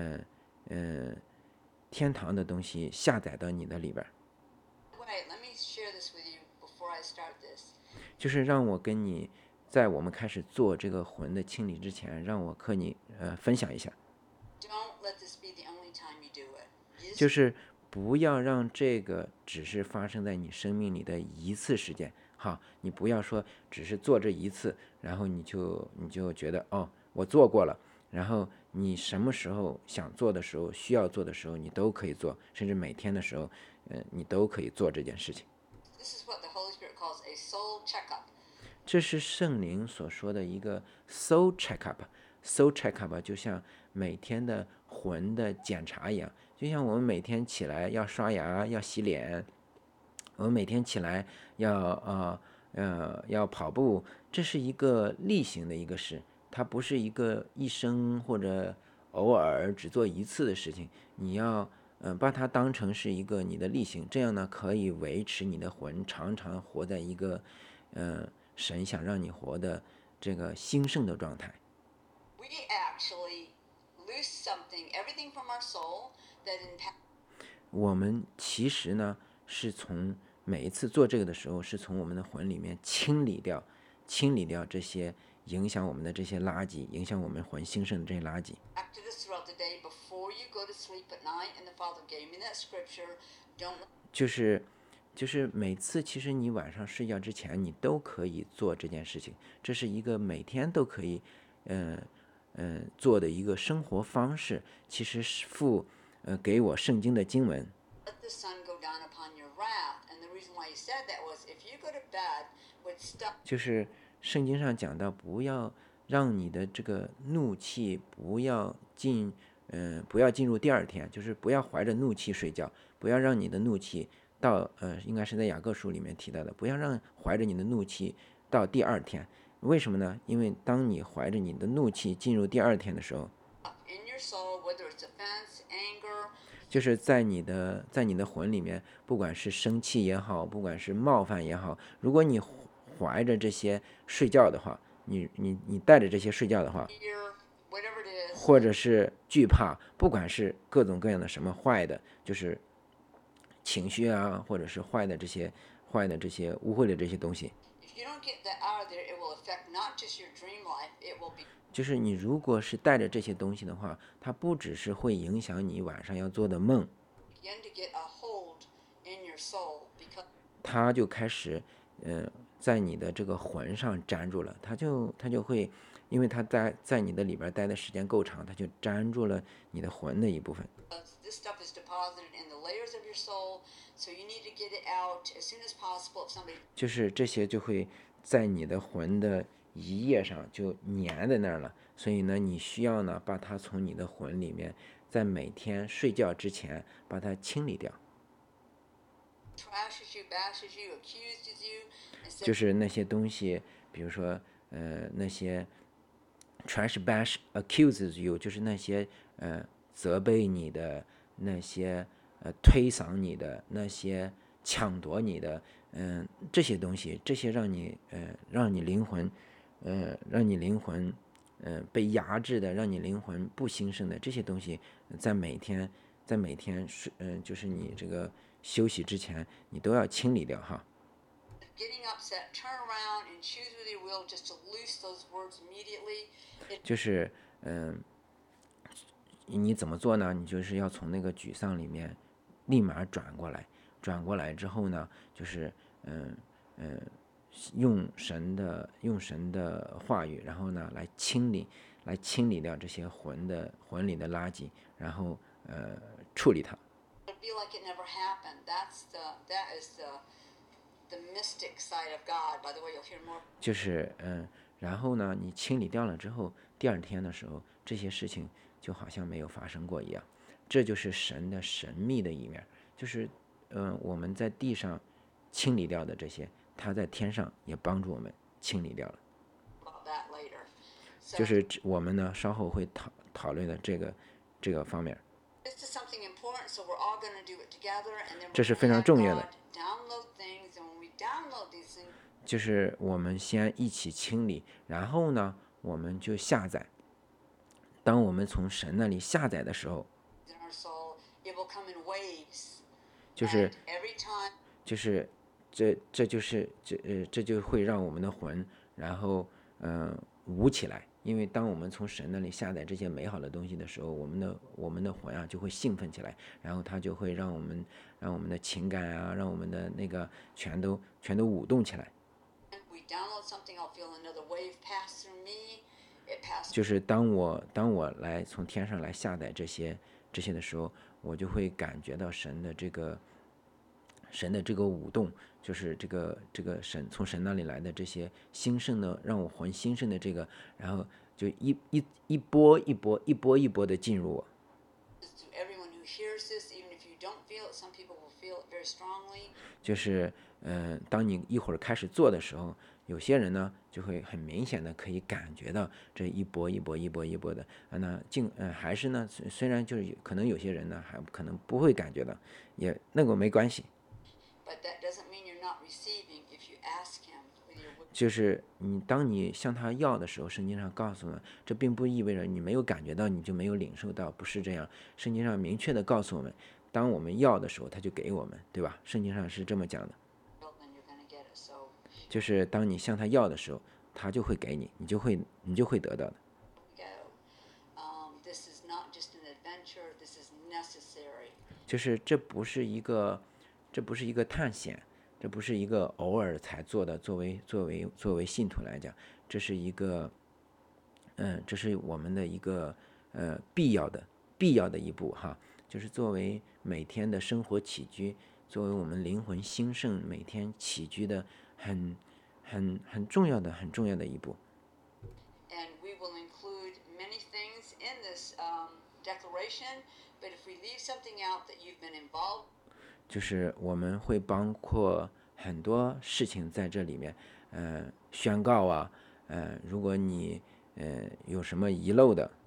天堂的东西下载到你的里边。 way, let me share this with you before I start this. 就是让我跟你，在我们开始做这个魂的清理之前，让我和你分享一下， Don't let this be the only time you do it. You 就 just 是不要让这个只是发生在你生命里的一次事件，好，你不要说只是做这一次，然后你就觉得哦，我做过了，然后你什么时候想做的时候，需要做的时候，你都可以做，甚至每天的时候，你都可以做这件事情。 this is what the Holy Spirit calls a soul checkup. 这是圣灵所说的一个 soul checkup，soul checkup 就像每天的魂的检查一样，就像我们每天起来要刷牙、要洗脸，我们每天起来要跑步，这是一个例行的一个事，它不是一个一生或者偶尔只做一次的事情，你要把它当成是一个你的例行，这样呢可以维持你的魂常常活在一个神想让你活的这个兴盛的状态。 We actually lose something, everything from our soul that impacts. 我们其实呢是从每一次做这个的时候，是从我们的魂里面清理掉这些影响我们的这些垃圾，影响我们魂兴盛的这些垃圾。 After this throughout the day, before you go to sleep at night, and the Father gave me that scripture. Don't 就是每次，其实你晚上睡觉之前，你都可以做这件事情，这是一个每天都可以，做的一个生活方式。其实是给我圣经的经文， let the sun go down upon your wrath. And the reason why he said that was if you go to bed with stuff. 就是圣经上讲到，不要让你的这个怒气不要进入第二天，就是不要怀着怒气睡觉，不要让你的怒气到应该是在雅各书里面提到的，不要让怀着你的怒气到第二天。为什么呢？因为当你怀着你的怒气进入第二天的时候， in your soul, whether it's offense, anger, 就是在你的魂里面，不管是生气也好，不管是冒犯也好，如果你怀着这些睡觉的话，你带着这些睡觉的话， fear, whatever it is, 或者是惧怕，不管是各种各样的什么坏的，就是情绪啊，或者是坏的这些污秽的这些东西， if you don't get that out of there, it will affect not just your dream life, it will 就是你如果是带着这些东西的话，它不只是会影响你晚上要做的梦， begin to get a hold in your soul because 它就开始，在你的这个魂上粘住了，它就会，因为它在你的里边待的时间够长，它就粘住了你的魂的一部分。 this stuff is deposited in the layers of your soul, so you need to get it out as soon as possible. If somebody 就是这些就会在你的魂的一页上就粘在那儿了，所以呢，你需要呢把它从你的魂里面，在每天睡觉之前把它清理掉。 trashes you, bashes you, accuses you, and 就 says 是那些东西，比如说那些 trash bash accuses you，就是那些责备你的，那些推搡你的，那些抢夺你的，这些东西，这些让你灵魂，让你灵魂被压制的，让你灵魂不兴盛的这些东西，在每天睡，就是你这个休息之前，你都要清理掉哈。 getting upset, turn around and choose with your will just to loose those words immediately. It 就是你怎么做呢？你就是要从那个沮丧里面立马转过来，转过来之后呢，就是用神的话语，然后呢来清理掉这些魂里的垃圾，然后处理它。 would be like it never happened. That is the mystic side of God. By the way, you'll hear more. 就是然后呢，你清理掉了之后，第二天的时候，这些事情就好像没有发生过一样。这就是神的神秘的一面，就是我们在地上清理掉的这些，他在天上也帮助我们清理掉了。 About that later. So 就是我们呢稍后会讨论的这个方面， this is something important. So we're all going to do it together, and then 这 we're 是 going 非 to 常 have 重要的。 God download things, and when we download these things 就是我们先一起清理，然后呢我们就下载。当我们从神那里下载的时候， in our soul, it will come in waves. 就是 And every time 就是这就会让我们的魂，然后舞起来。因为当我们从神那里下载这些美好的东西的时候，我们的魂啊就会兴奋起来，然后它就会让我们的情感啊，让我们的那个全都舞动起来。 we download something, I'll feel another wave pass through me. It passes 就是当我来从天上来下载这些的时候，我就会感觉到神的这个舞动，就是这个从神那里来的这些兴盛的，让我魂兴盛的这个，然后就一波一波的进入我。 to everyone who hears this, even if you don't feel it. Some people will feel it very strongly. 就是当你一会儿开始做的时候，有些人呢就会很明显的可以感觉到这一波的那还是呢，虽然就是可能有些人呢还可能不会感觉到，也那个没关系。 But that doesn't mean you're not receiving if you ask Him with your will. 就是当你向他要的时候，圣经上告诉我们，这并不意味着你没有感觉到，你就没有领受到，不是这样。圣经上明确的告诉我们，当我们要的时候，他就给我们，对吧？圣经上是这么讲的， Then you're going to get it. So 就是当你向他要的时候，他就会给你，你就会得到的。 we go. This is not just an adventure. This is necessary. 就是这不是一个探险，这不是一个偶尔才做的，作为信徒来讲，这是一个，这是我们的一个必要的一步哈，就是作为每天的生活起居，作为我们灵魂兴盛每天起居的很重要的一步。 And we will include many things in this declaration. But if we leave something out that you've been involved, 就是我们会包括很多事情在这里面，宣告啊，如果你有什么遗漏的，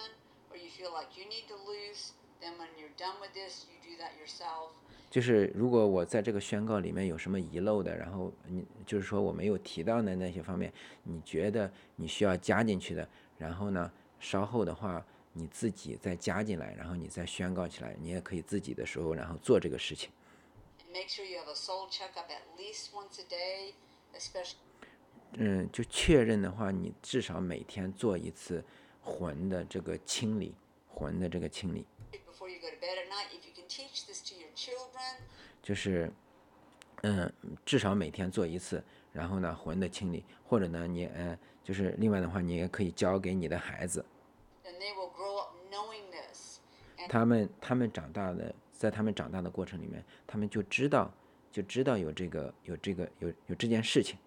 or you feel like you need to lose, then when you're done with this, you do that yourself. 就是如果我在这个宣告里面有什么遗漏的，然后你就是说我没有提到的那些方面，你觉得你需要加进去的，然后呢，稍后的话你自己再加进来，然后你再宣告起来，你也可以自己的时候然后做这个事情。 And make sure you have a soul checkup at least once a day, especially 就确认的话，你至少每天做一次魂的这个清理，魂的这个清理， before you go to bed at night. If you can teach this to your children, 就是至少每天做一次，然后呢魂的清理，或者呢你就是另外的话，你也可以教给你的孩子， then they will grow up knowing this. And 他们长大的，在他们长大的过程里面，他们就知道有这件事情。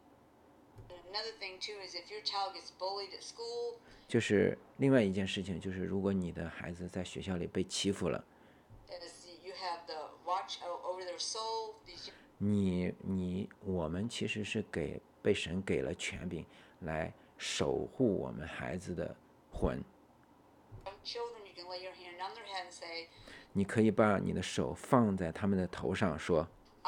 another thing too is if your child gets bullied at school, 就是另外一件事情，就是如果你的孩子在学校里被欺负了， as you have the watch over their soul, these 我们其实是被神给了权柄来守护我们孩子的魂。 young children, you can lay your hand on their head and say, 你可以把你的手放在他们的头上，说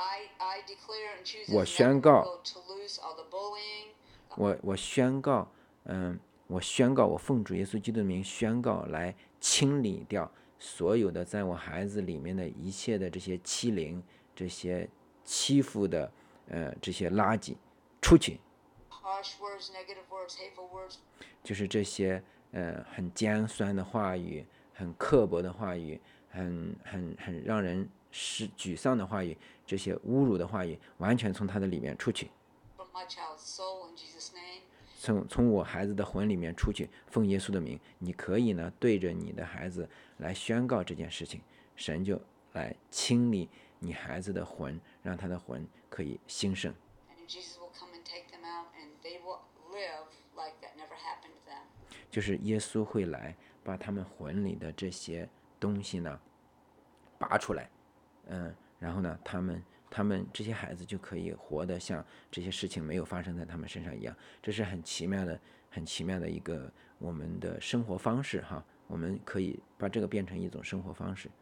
I declare and choose 我 as 宣 never 告 will to lose all the bullying, 我宣告，我奉主耶稣基督的名宣告，来清理掉所有的在我孩子里面的一切的这些欺凌、这些欺负的这些垃圾出去， harsh words, negative words, hateful words, 就是这些很尖酸的话语、很刻薄的话语、很让人沮丧的话语，这些侮辱的话语，完全从他的里面出去。 from my child's soul in Jesus' name. 从我孩子的魂里面出去，奉耶稣的名，你可以呢对着你的孩子来宣告这件事情，神就来清理你孩子的魂，让他的魂可以兴盛。 And Jesus will come and take them out, and they will live like that never happened to them. 就是耶稣会来把他们魂里的这些东西呢拔出来，然后呢，他们这些孩子就可以活得像这些事情没有发生在他们身上一样。这是很奇妙的一个我们的生活方式哈。我们可以把这个变成一种生活方式。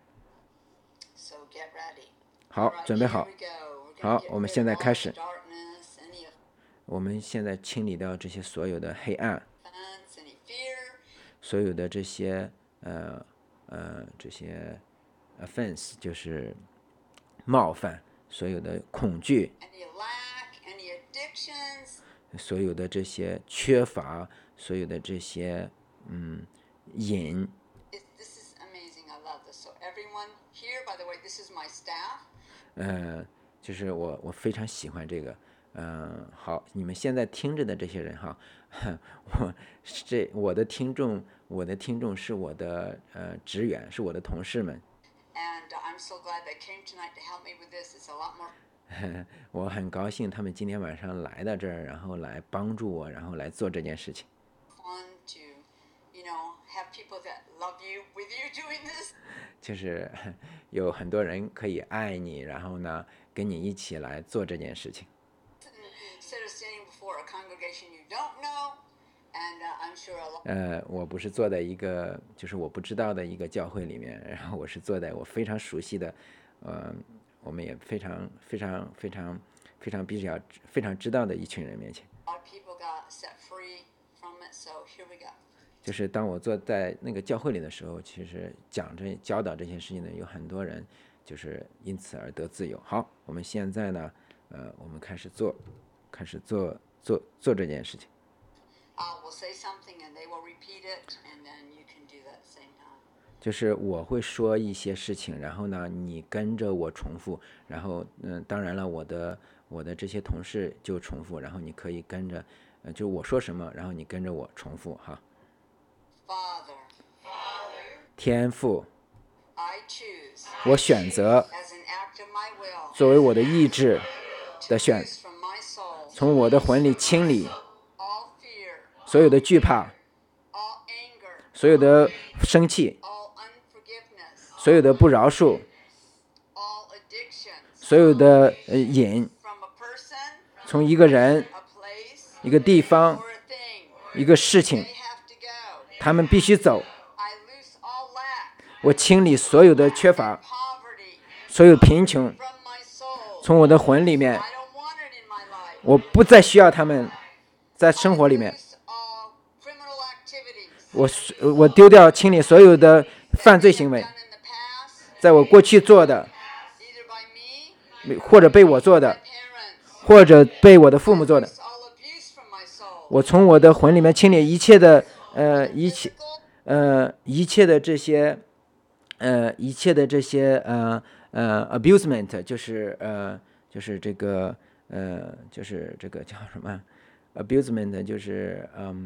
So get ready. 好 All right, 准备 here 好 we go. We're gonna 好 get 我们 rid 现在 of all 开 the 始 darkness, any 我们现在清理掉这些所有的黑暗， offense, any fear, 所有的这些这些 offense 就是冒犯，所有的恐惧， any lack, any addictions. 所有的这些缺乏，所有的这些瘾。 This is amazing. I love this. So everyone here, by the way, this is my staff. 就是我非常喜欢这个。好，你们现在听着的这些人哈，我的听众是我的职员，是我的同事们。 And I'm so glad they came tonight to help me with this. It's a lot more 我很高兴他们今天晚上来到这儿，然后来帮助我，然后来做这件事情。 fun to, have people that love you with you doing this. 就是有很多人可以爱你，然后呢跟你一起来做这件事情。 Instead of standing before a congregation you don't know, and I'm sure a lot. 我不是坐在一个就是我不知道的一个教会里面，然后我是坐在我非常熟悉的，我们也非常知道的一群人面前。 A lot of people got set free from it, so here we go. 就是当我坐在那个教会里的时候，其实教导这些事情的有很多人，就是因此而得自由。好，我们现在呢，我们开始做这件事情。 I will say something and they will repeat it, and then you can do that at the same time. 就是我会说一些事情，然后呢，你跟着我重复，然后当然了，我的这些同事就重复，然后你可以跟着，就我说什么，然后你跟着我重复哈。 Father, 天父， I choose, 我选择 as an act of my will, 作为我的意志的 to 选， loose from my soul 从我的魂里清理 all fear, 所有的惧怕， all anger, 所有的生气， all unforgiveness, 所有的不饶恕， all addictions 所有的瘾， from a 从一个人、 a place, 一个地方、 or a thing. 一个事情， They have to go. 他们必须走。 I loose all lack, 我清理所有的缺乏， poverty 所有贫穷， from my soul. 从我的魂里面， I don't want it in my life. 我不再需要他们在生活里面。 Loose all criminal activities. 我丢掉清理所有的犯罪行为 Done，in the past, 在我过去做的， either by me, 或者被我做 my 的， parents. 或者被我的父母做的。 Loose all abuse from my soul. 我从我的魂里面清理一切的一切 Physical, 一切的这些abusement， 就是这个就是这个叫什么 abusement， 就是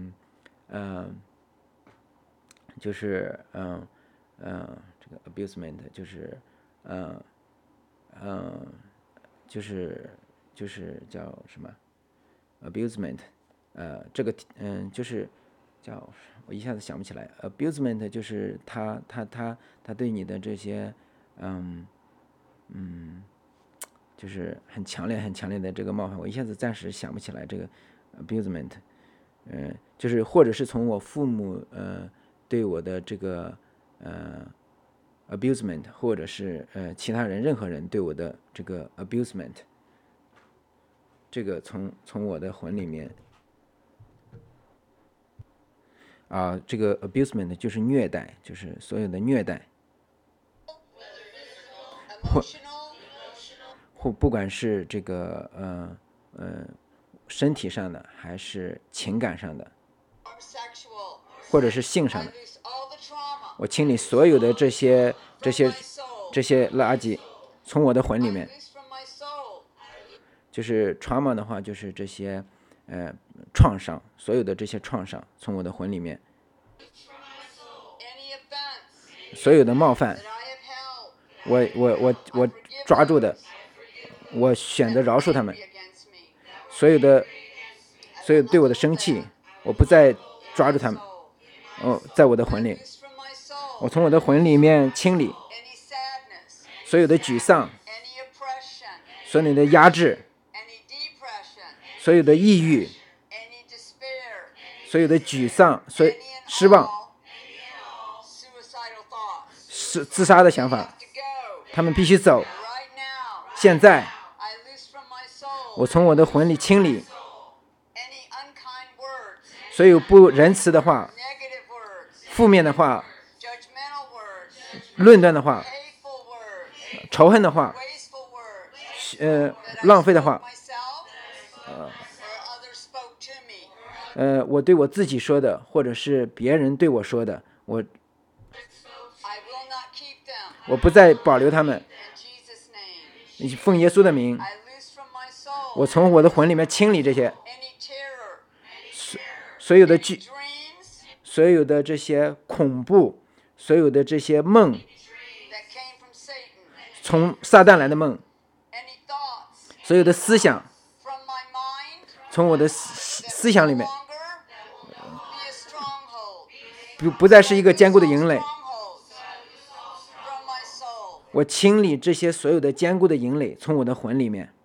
这个 abusement 就是叫什么 abusement， 这个就是叫我一下子想不起来 abusement， 就是他对你的这些就是很强烈的这个冒犯，我一下子暂时想不起来这个 abusement， 就是或者是从我父母对我的这个abusement， 或者是其他人任何人对我的这个 abusement， 这个从我的魂里面这个 abusement 就是虐待，就是所有的虐待， emotional, 或不管是这个身体上的，还是情感上的， or sexual. 或者是性 I 上的， loose all the trauma 我清理所有的这些 from my soul. 垃圾，从我的魂里 I 面。 loose from my soul 就是 trauma 的话，就是这些创伤，所有的这些创伤从我的魂里面， any offense 所有的冒犯， that I have held. 我抓住的，我选择饶恕他们， Against me. 所有对我的生气，我不再抓住他们， Soul. 在我的魂里， Loose from my soul 我从我的魂里面清理 any sadness, 所有的沮丧， any oppression, 所有的压制， any depression, 所有的抑郁， any despair, 所有的沮丧， any and 失望， all suicidal thoughts. 自杀的想法， To go 他们必须走。 right now. 现在， I loose from my soul 我从我的魂里清理 any unkind words, 所有不仁慈的话、 negative words, 负面的话、 judgmental words, 论断的话、 hateful words, 仇恨的话、 wasteful words. that I 浪费的话 spoke，myself, or others spoke to me. 我对我自己说的，或者是别人对我说的，我 I will not keep them. 我不再保留他们。 In Jesus' name. 奉耶稣的名， I loose from my soul 我从我的魂里面清理这些 any terror, 所有的剧、 dreams 所有的这些恐怖、所有的这些梦， that came from Satan, 从撒旦来的梦， any thoughts 所有的思想， from my mind 从我的思想里 no 面， longer be a stronghold. 不再是一个坚固的营垒。 Strongholds from my soul. 我清理这些所有的坚固的营垒，从我的魂里面，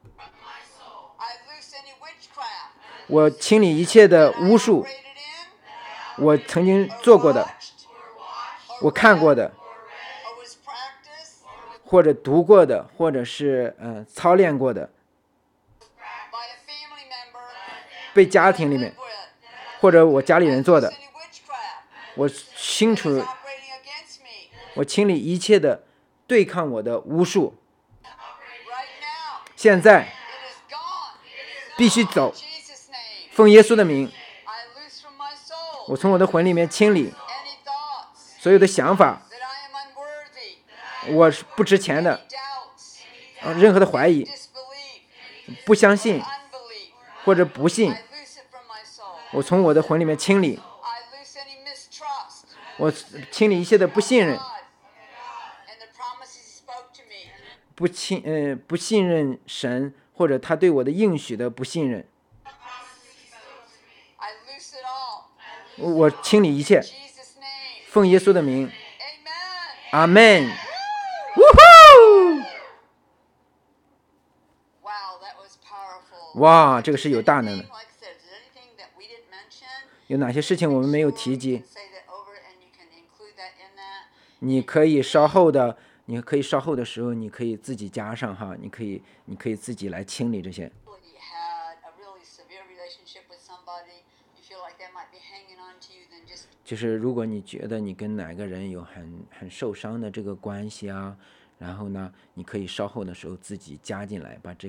I loose any witchcraft 我清理一切的巫术， operated in, 我曾经做过的， watched, 我看过的， or was practiced 或者读过的，或者是操练过的， by a family member 被家庭里面 with. 或者我家里人做 Loose 的， any witchcraft 我清楚， operating against me 我清理一切的对抗我的巫术。 right now. 现在 It is gone. 必须走 In，Jesus' name. 奉耶稣的名， I loose from my soul 我从我的魂里面清理 any thoughts 所有的想法， that I am unworthy, 我是不值钱的， doubts, 任何的怀疑、 disbelief, 不相信 unbelief. 或者不信， I loose it from my soul. 我从我的魂里面清理， I loose any mistrust. 我清理一切的不信任， God and the promises He spoke to me. 不信任神，或者他对我的应许的不信任， I loose it all. 我清理一切， In Jesus' name. 奉耶稣的名， Amen. 阿门。呜呼！ Wow, that was powerful. 哇，这个是有大能的。 Like I said, is there anything that we didn't mention? 有哪些事情我们没有提 You 及 can？ say that over and you can include that in that. 你可以稍后的，时候，你可以自己加上哈，你可以自己来清理这些。 When you had a really severe relationship with somebody, you feel like that might be hanging on to you, then just 就是如果你觉得你跟哪个人有很受伤的这个关系啊，然后呢，你可以稍后的时候自己加进来，把这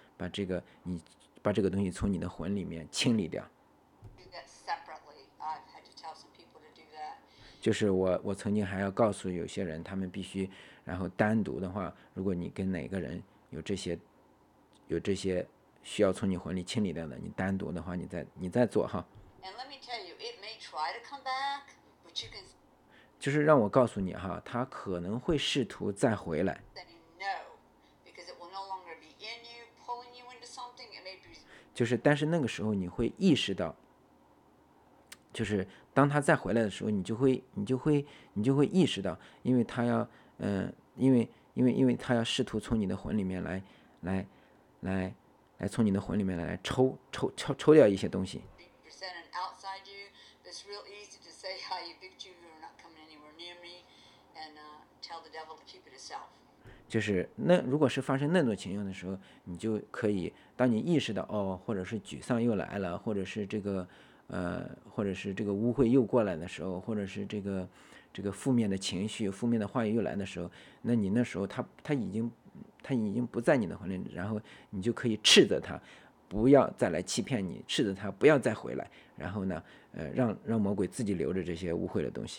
个东西从你的魂里面清理掉。 do that separately. I've had to tell some people to do that. 就是我曾经还要告诉有些人，他们必须，然后单独的话，如果你跟哪个人有这些需要从你魂里清理掉的，你单独的话，你再做哈。 And let me tell you, it may try to come back, but you can 就是让我告诉你哈，他可能会试图再回来， say no, because it will no longer be in you, pulling you into something. It may be 就是但是那个时候你会意识到，就是当他再回来的时候，你就会意识到，因为他要因为他要试图从你的魂里面来从你的魂里面来抽掉一些东西。 presented outside you. It's real easy to say, I evict you, you're not coming anywhere near me, and tell the devil to keep it itself. 就是如果是发生那种情况的时候，你就可以，当你意识到或者是沮丧又来了，或者是这个污秽又过来的时候，或者是这个负面的情绪、负面的话语又来的时候，那你那时候他已经不在你的魂里，然后你就可以斥责他，不要再来欺骗你，斥责他不要再回来，然后呢，让魔鬼自己留着这些污秽的东西。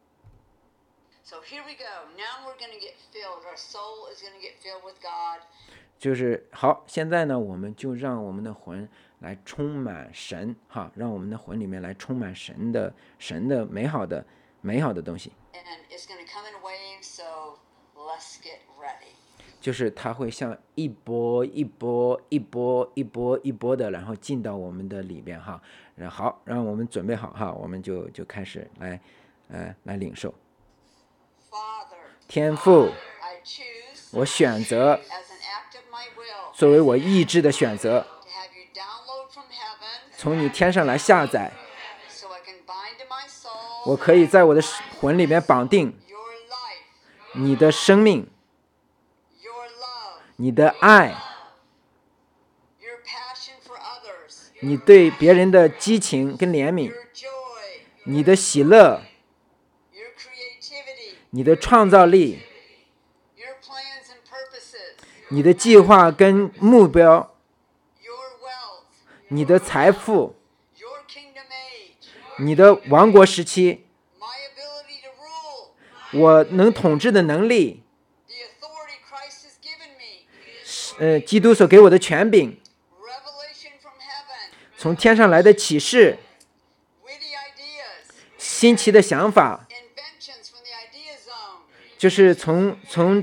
So here we go. Now we're going to get filled. Our soul is going to get filled with God. 就是好，现在呢，我们就让我们的魂来充满神哈，让我们的魂里面来充满神的美好的东西。 And it's going to come in waves, so let's get ready. 就是它会像一波一波的，然后进到我们的里边哈。好，让我们准备好哈，我们就开始来领受。 Father, 天父， I choose 我选择 as an act of my will 作为我意志的选择， to have you download from heaven 从你天上来下载， so I can bind to my soul 我可以在我的魂里面绑定 your life, 你的生命、 your love, 你的爱、 your passion for others, 你对别人的激情跟怜悯、 your joy, 你的喜乐、 your creativity, 你的创造力、 your plans and purposes, 你的计划跟目标、 your wealth, 你的财富、 your kingdom age, 你的王国时期、 my ability to rule, 我能统治的能力、 the authority Christ has given me, 基督所给我的权柄、 revelation from heaven, 从天上来的启示、 witty ideas, 新奇的想法， inventions from the idea zone, 就是从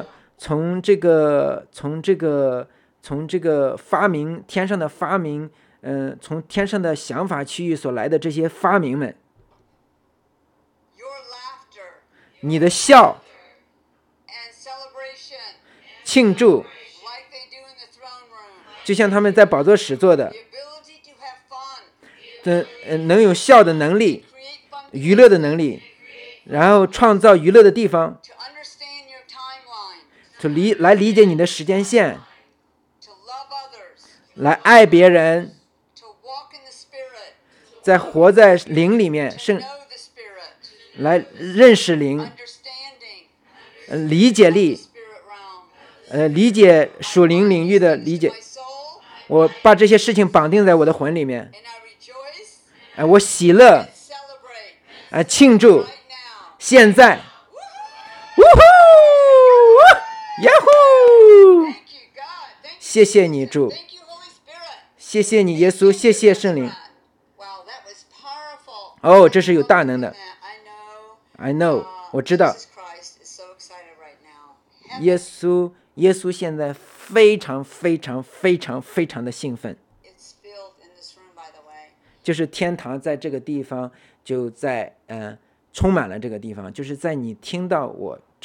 这个发明天上的发明，从天上的想法区域所来的这些发明们， your laughter 你的笑、 and celebration, 庆祝， like they do in the throne room, 就像他们在宝座室做的 the，ability to have fun, 能有笑的能力、 create fun, 娱乐的能力，然后创造娱乐的地方， to understand your timeline, 来理解你的时间线， to love others, 来爱别人， to walk in the Spirit, 在活在灵里面， to know the Spirit, 来认识灵， understanding 理解 the 力， Spirit realm. 理解属灵领域的理解 My。soul, 我把这些事情绑定在我的魂里面， and I rejoice 我喜乐， and celebrate 庆祝， right now. 现在，呜呼，呀呼！ Thank you, God. Thank you. 谢谢你主， Thank you, Holy Spirit. 谢谢你耶稣，谢谢圣灵。 Wow, that was powerful. 哦，这是有大能的。 I know. I know，我知道， Jesus Christ is so excited right now. 耶稣现在非常的兴奋， It's filled in this room, by the way. 就是天堂在这个地方就在充满了这个地方，就是在你听到我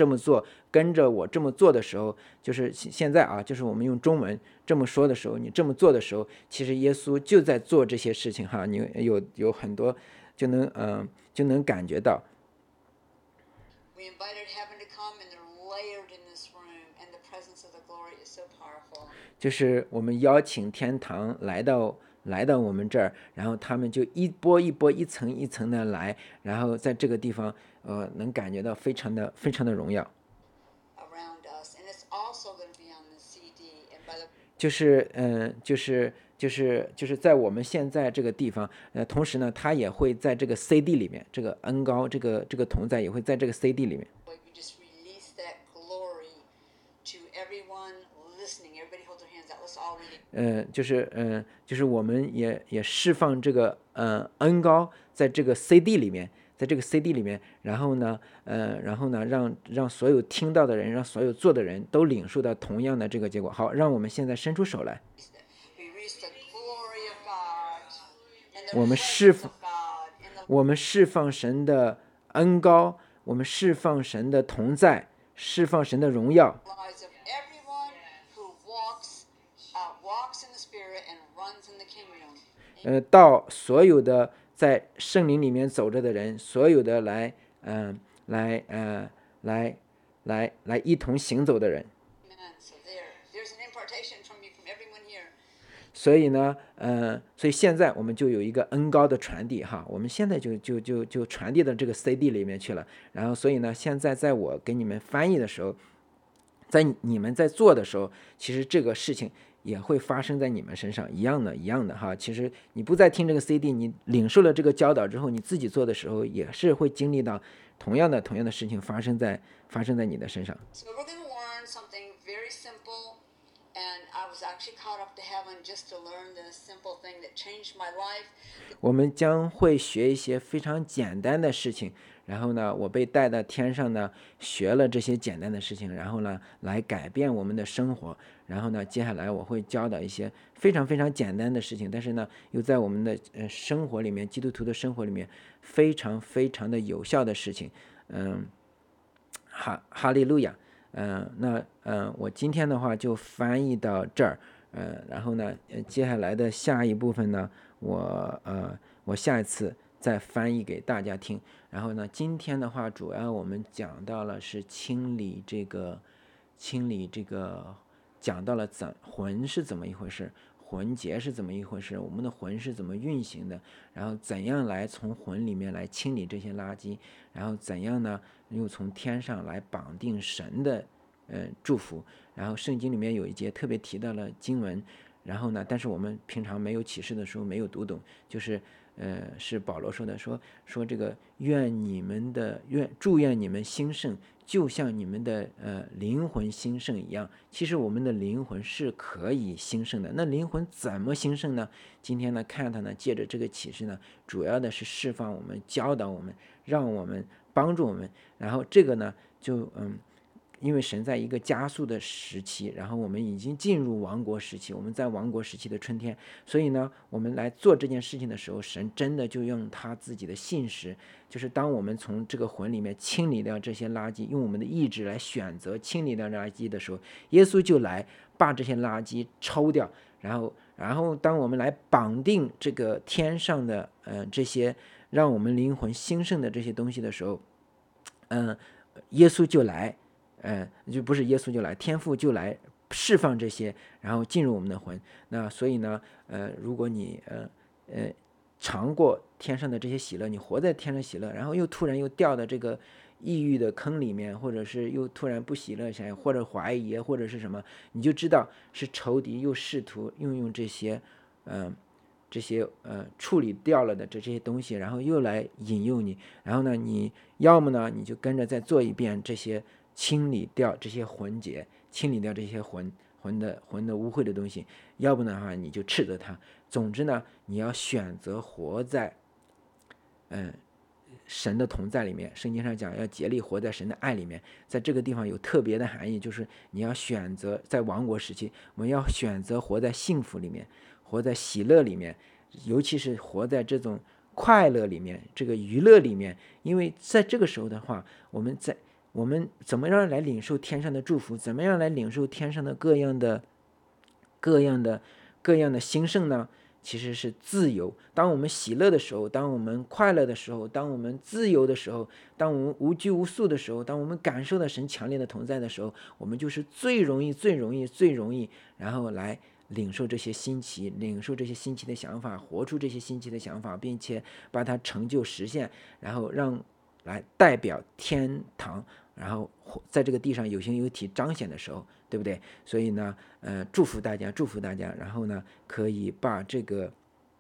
这么做，跟着我这么做的时候，就是现在啊，就是我们用中文这么说的时候，你这么做的时候，其实耶稣就在做这些事情哈，你有很多就能感觉到。 We invited heaven to come, and they're layered in this room, and the presence of the glory is so powerful. 就是我们邀请天堂来到我们这儿，然后他们就一波一波、一层一层的来，然后在这个地方，能感觉到非常的荣耀。 Around us, and it's also going to be on the CD. And by the 就是在我们现在这个地方，同时呢，它也会在这个 CD 里面，这个恩高这个同在也会在这个 CD 里面。 way, we just release that glory to everyone listening. Everybody hold their hands out. Let's all read it. 就是我们也释放这个恩高在这个 CD 里面，在这个 CD 里面，然后呢，让所有听到的人，让所有做的人都领受到同样的这个结果。好，让我们现在伸出手来， We release the glory of God and 我 the 们 presence of God and the 我们释放神的恩高，我们释放神的同在，释放神的荣耀。 lives of everyone who walks in the Spirit and runs in the kingdom. 到所有的在圣灵里面走着的人，所有的来一同行走的人。 Amen. So there's an impartation from you, from everyone here. 所以呢，所以现在我们就有一个恩高的传递哈，我们现在就传递到这个 CD 里面去了。然后，所以呢，现在在我给你们翻译的时候，在你们在做的时候，其实这个事情也会发生在你们身上，一样的哈。其实你不再听这个 CD， 你领受了这个教导之后，你自己做的时候，也是会经历到同样的事情发生在你的身上。 So we're going to learn something very simple. And I was actually caught up to heaven just to learn this simple thing that changed my life. 我们将会学一些非常简单的事情，然后呢，我被带到天上呢，学了这些简单的事情，然后呢，来改变我们的生活。然后呢，接下来我会教导一些非常简单的事情，但是呢，又在我们的生活里面，基督徒的生活里面非常的有效的事情。哈利路亚。我今天的话就翻译到这儿，然后呢，接下来的下一部分呢，我下一次再翻译给大家听。然后呢，今天的话主要我们讲到了是清理这个，讲到了魂是怎么一回事，魂结是怎么一回事，我们的魂是怎么运行的，然后怎样来从魂里面来清理这些垃圾，然后怎样呢又从天上来绑定神的祝福。然后圣经里面有一节特别提到了经文，然后呢，但是我们平常没有启示的时候没有读懂，是保罗说的，说这个祝愿你们兴盛，就像你们的灵魂兴盛一样。其实我们的灵魂是可以兴盛的。那灵魂怎么兴盛呢？今天呢，看它呢，借着这个启示呢，主要的是释放我们，教导我们，让我们帮助我们。然后这个呢，因为神在一个加速的时期，然后我们已经进入王国时期，我们在王国时期的春天，所以呢，我们来做这件事情的时候，神真的就用他自己的信实，就是当我们从这个魂里面清理掉这些垃圾，用我们的意志来选择清理掉垃圾的时候，耶稣就来把这些垃圾抽掉，然后当我们来绑定这个天上的这些让我们灵魂兴盛的这些东西的时候，耶稣就来。就不是耶稣就来，天父就来释放这些，然后进入我们的魂。那所以呢，如果你尝过天上的这些喜乐，你活在天上喜乐，然后又突然又掉到这个抑郁的坑里面，或者是又突然不喜乐起来，或者怀疑，或者是什么，你就知道是仇敌又试图用这些处理掉了的这些东西，然后又来引诱你。然后呢，你要么呢，你就跟着再做一遍这些。清理掉这些魂结，清理掉这些魂的污秽的东西，要不然的话你就斥责他。总之呢，你要选择活在神的同在里面。圣经上讲要竭力活在神的爱里面，在这个地方有特别的含义，就是你要选择在王国时期，我们要选择活在幸福里面，活在喜乐里面，尤其是活在这种快乐里面，这个娱乐里面。因为在这个时候的话，我们我们怎么样来领受天上的祝福？怎么样来领受天上的各样的兴盛呢？其实是自由。当我们喜乐的时候，当我们快乐的时候，当我们自由的时候，当我们无拘无束的时候，当我们感受到神强烈的同在的时候，我们就是最容易，然后来领受这些新奇，领受这些新奇的想法，活出这些新奇的想法，并且把它成就实现，然后来代表天堂，然后在这个地上有形有体彰显的时候，对不对？所以呢，祝福大家，然后呢，可以把这个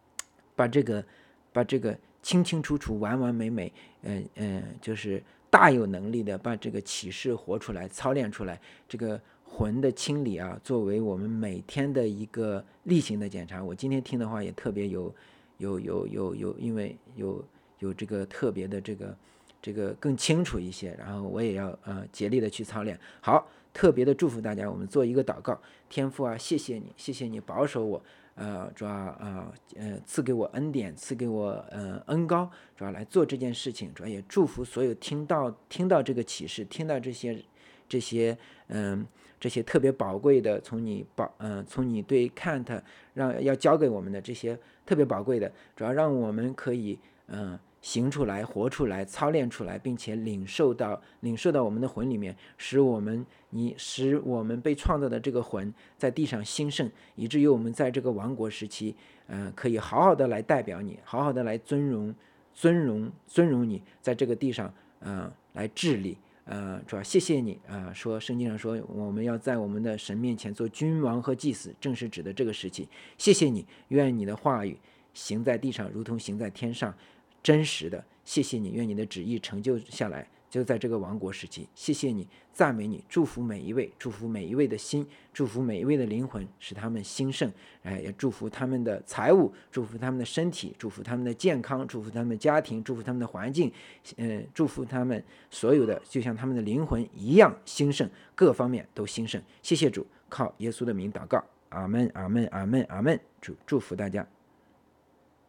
清清楚楚、完完美美，就是大有能力的把这个启示活出来、操练出来。这个魂的清理啊，作为我们每天的一个例行的检查。我今天听的话也特别因为有这个特别的这个更清楚一些，然后我也要竭力的去操练。好，特别的祝福大家，我们做一个祷告。天父啊，谢谢你保守我，主要赐给我恩典，赐给我恩膏，主要来做这件事情。主要也祝福所有听到这个启示，听到这些特别宝贵的从你对 Kant 要教给我们的这些特别宝贵的，主要让我们可以行出来、活出来、操练出来，并且领受到我们的魂里面，使我们被创造的这个魂在地上兴盛，以至于我们在这个王国时期，可以好好的来代表你，好好的来尊荣你，在这个地上来治理。主要谢谢你说圣经上说我们要在我们的神面前做君王和祭司，正是指的这个时期。谢谢你，愿你的话语行在地上，如同行在天上，真实的。谢谢你，愿你的旨意成就下来，就在这个王国时期。谢谢你，赞美你，祝福每一位的心，祝福每一位的灵魂，使他们兴盛。也祝福他们的财物，祝福他们的身体，祝福他们的健康，祝福他们的家庭，祝福他们的环境，祝福他们所有的，就像他们的灵魂一样兴盛，各方面都兴盛。谢谢主，靠耶稣的名祷告，阿门，阿门，阿门，阿门。祝福大家。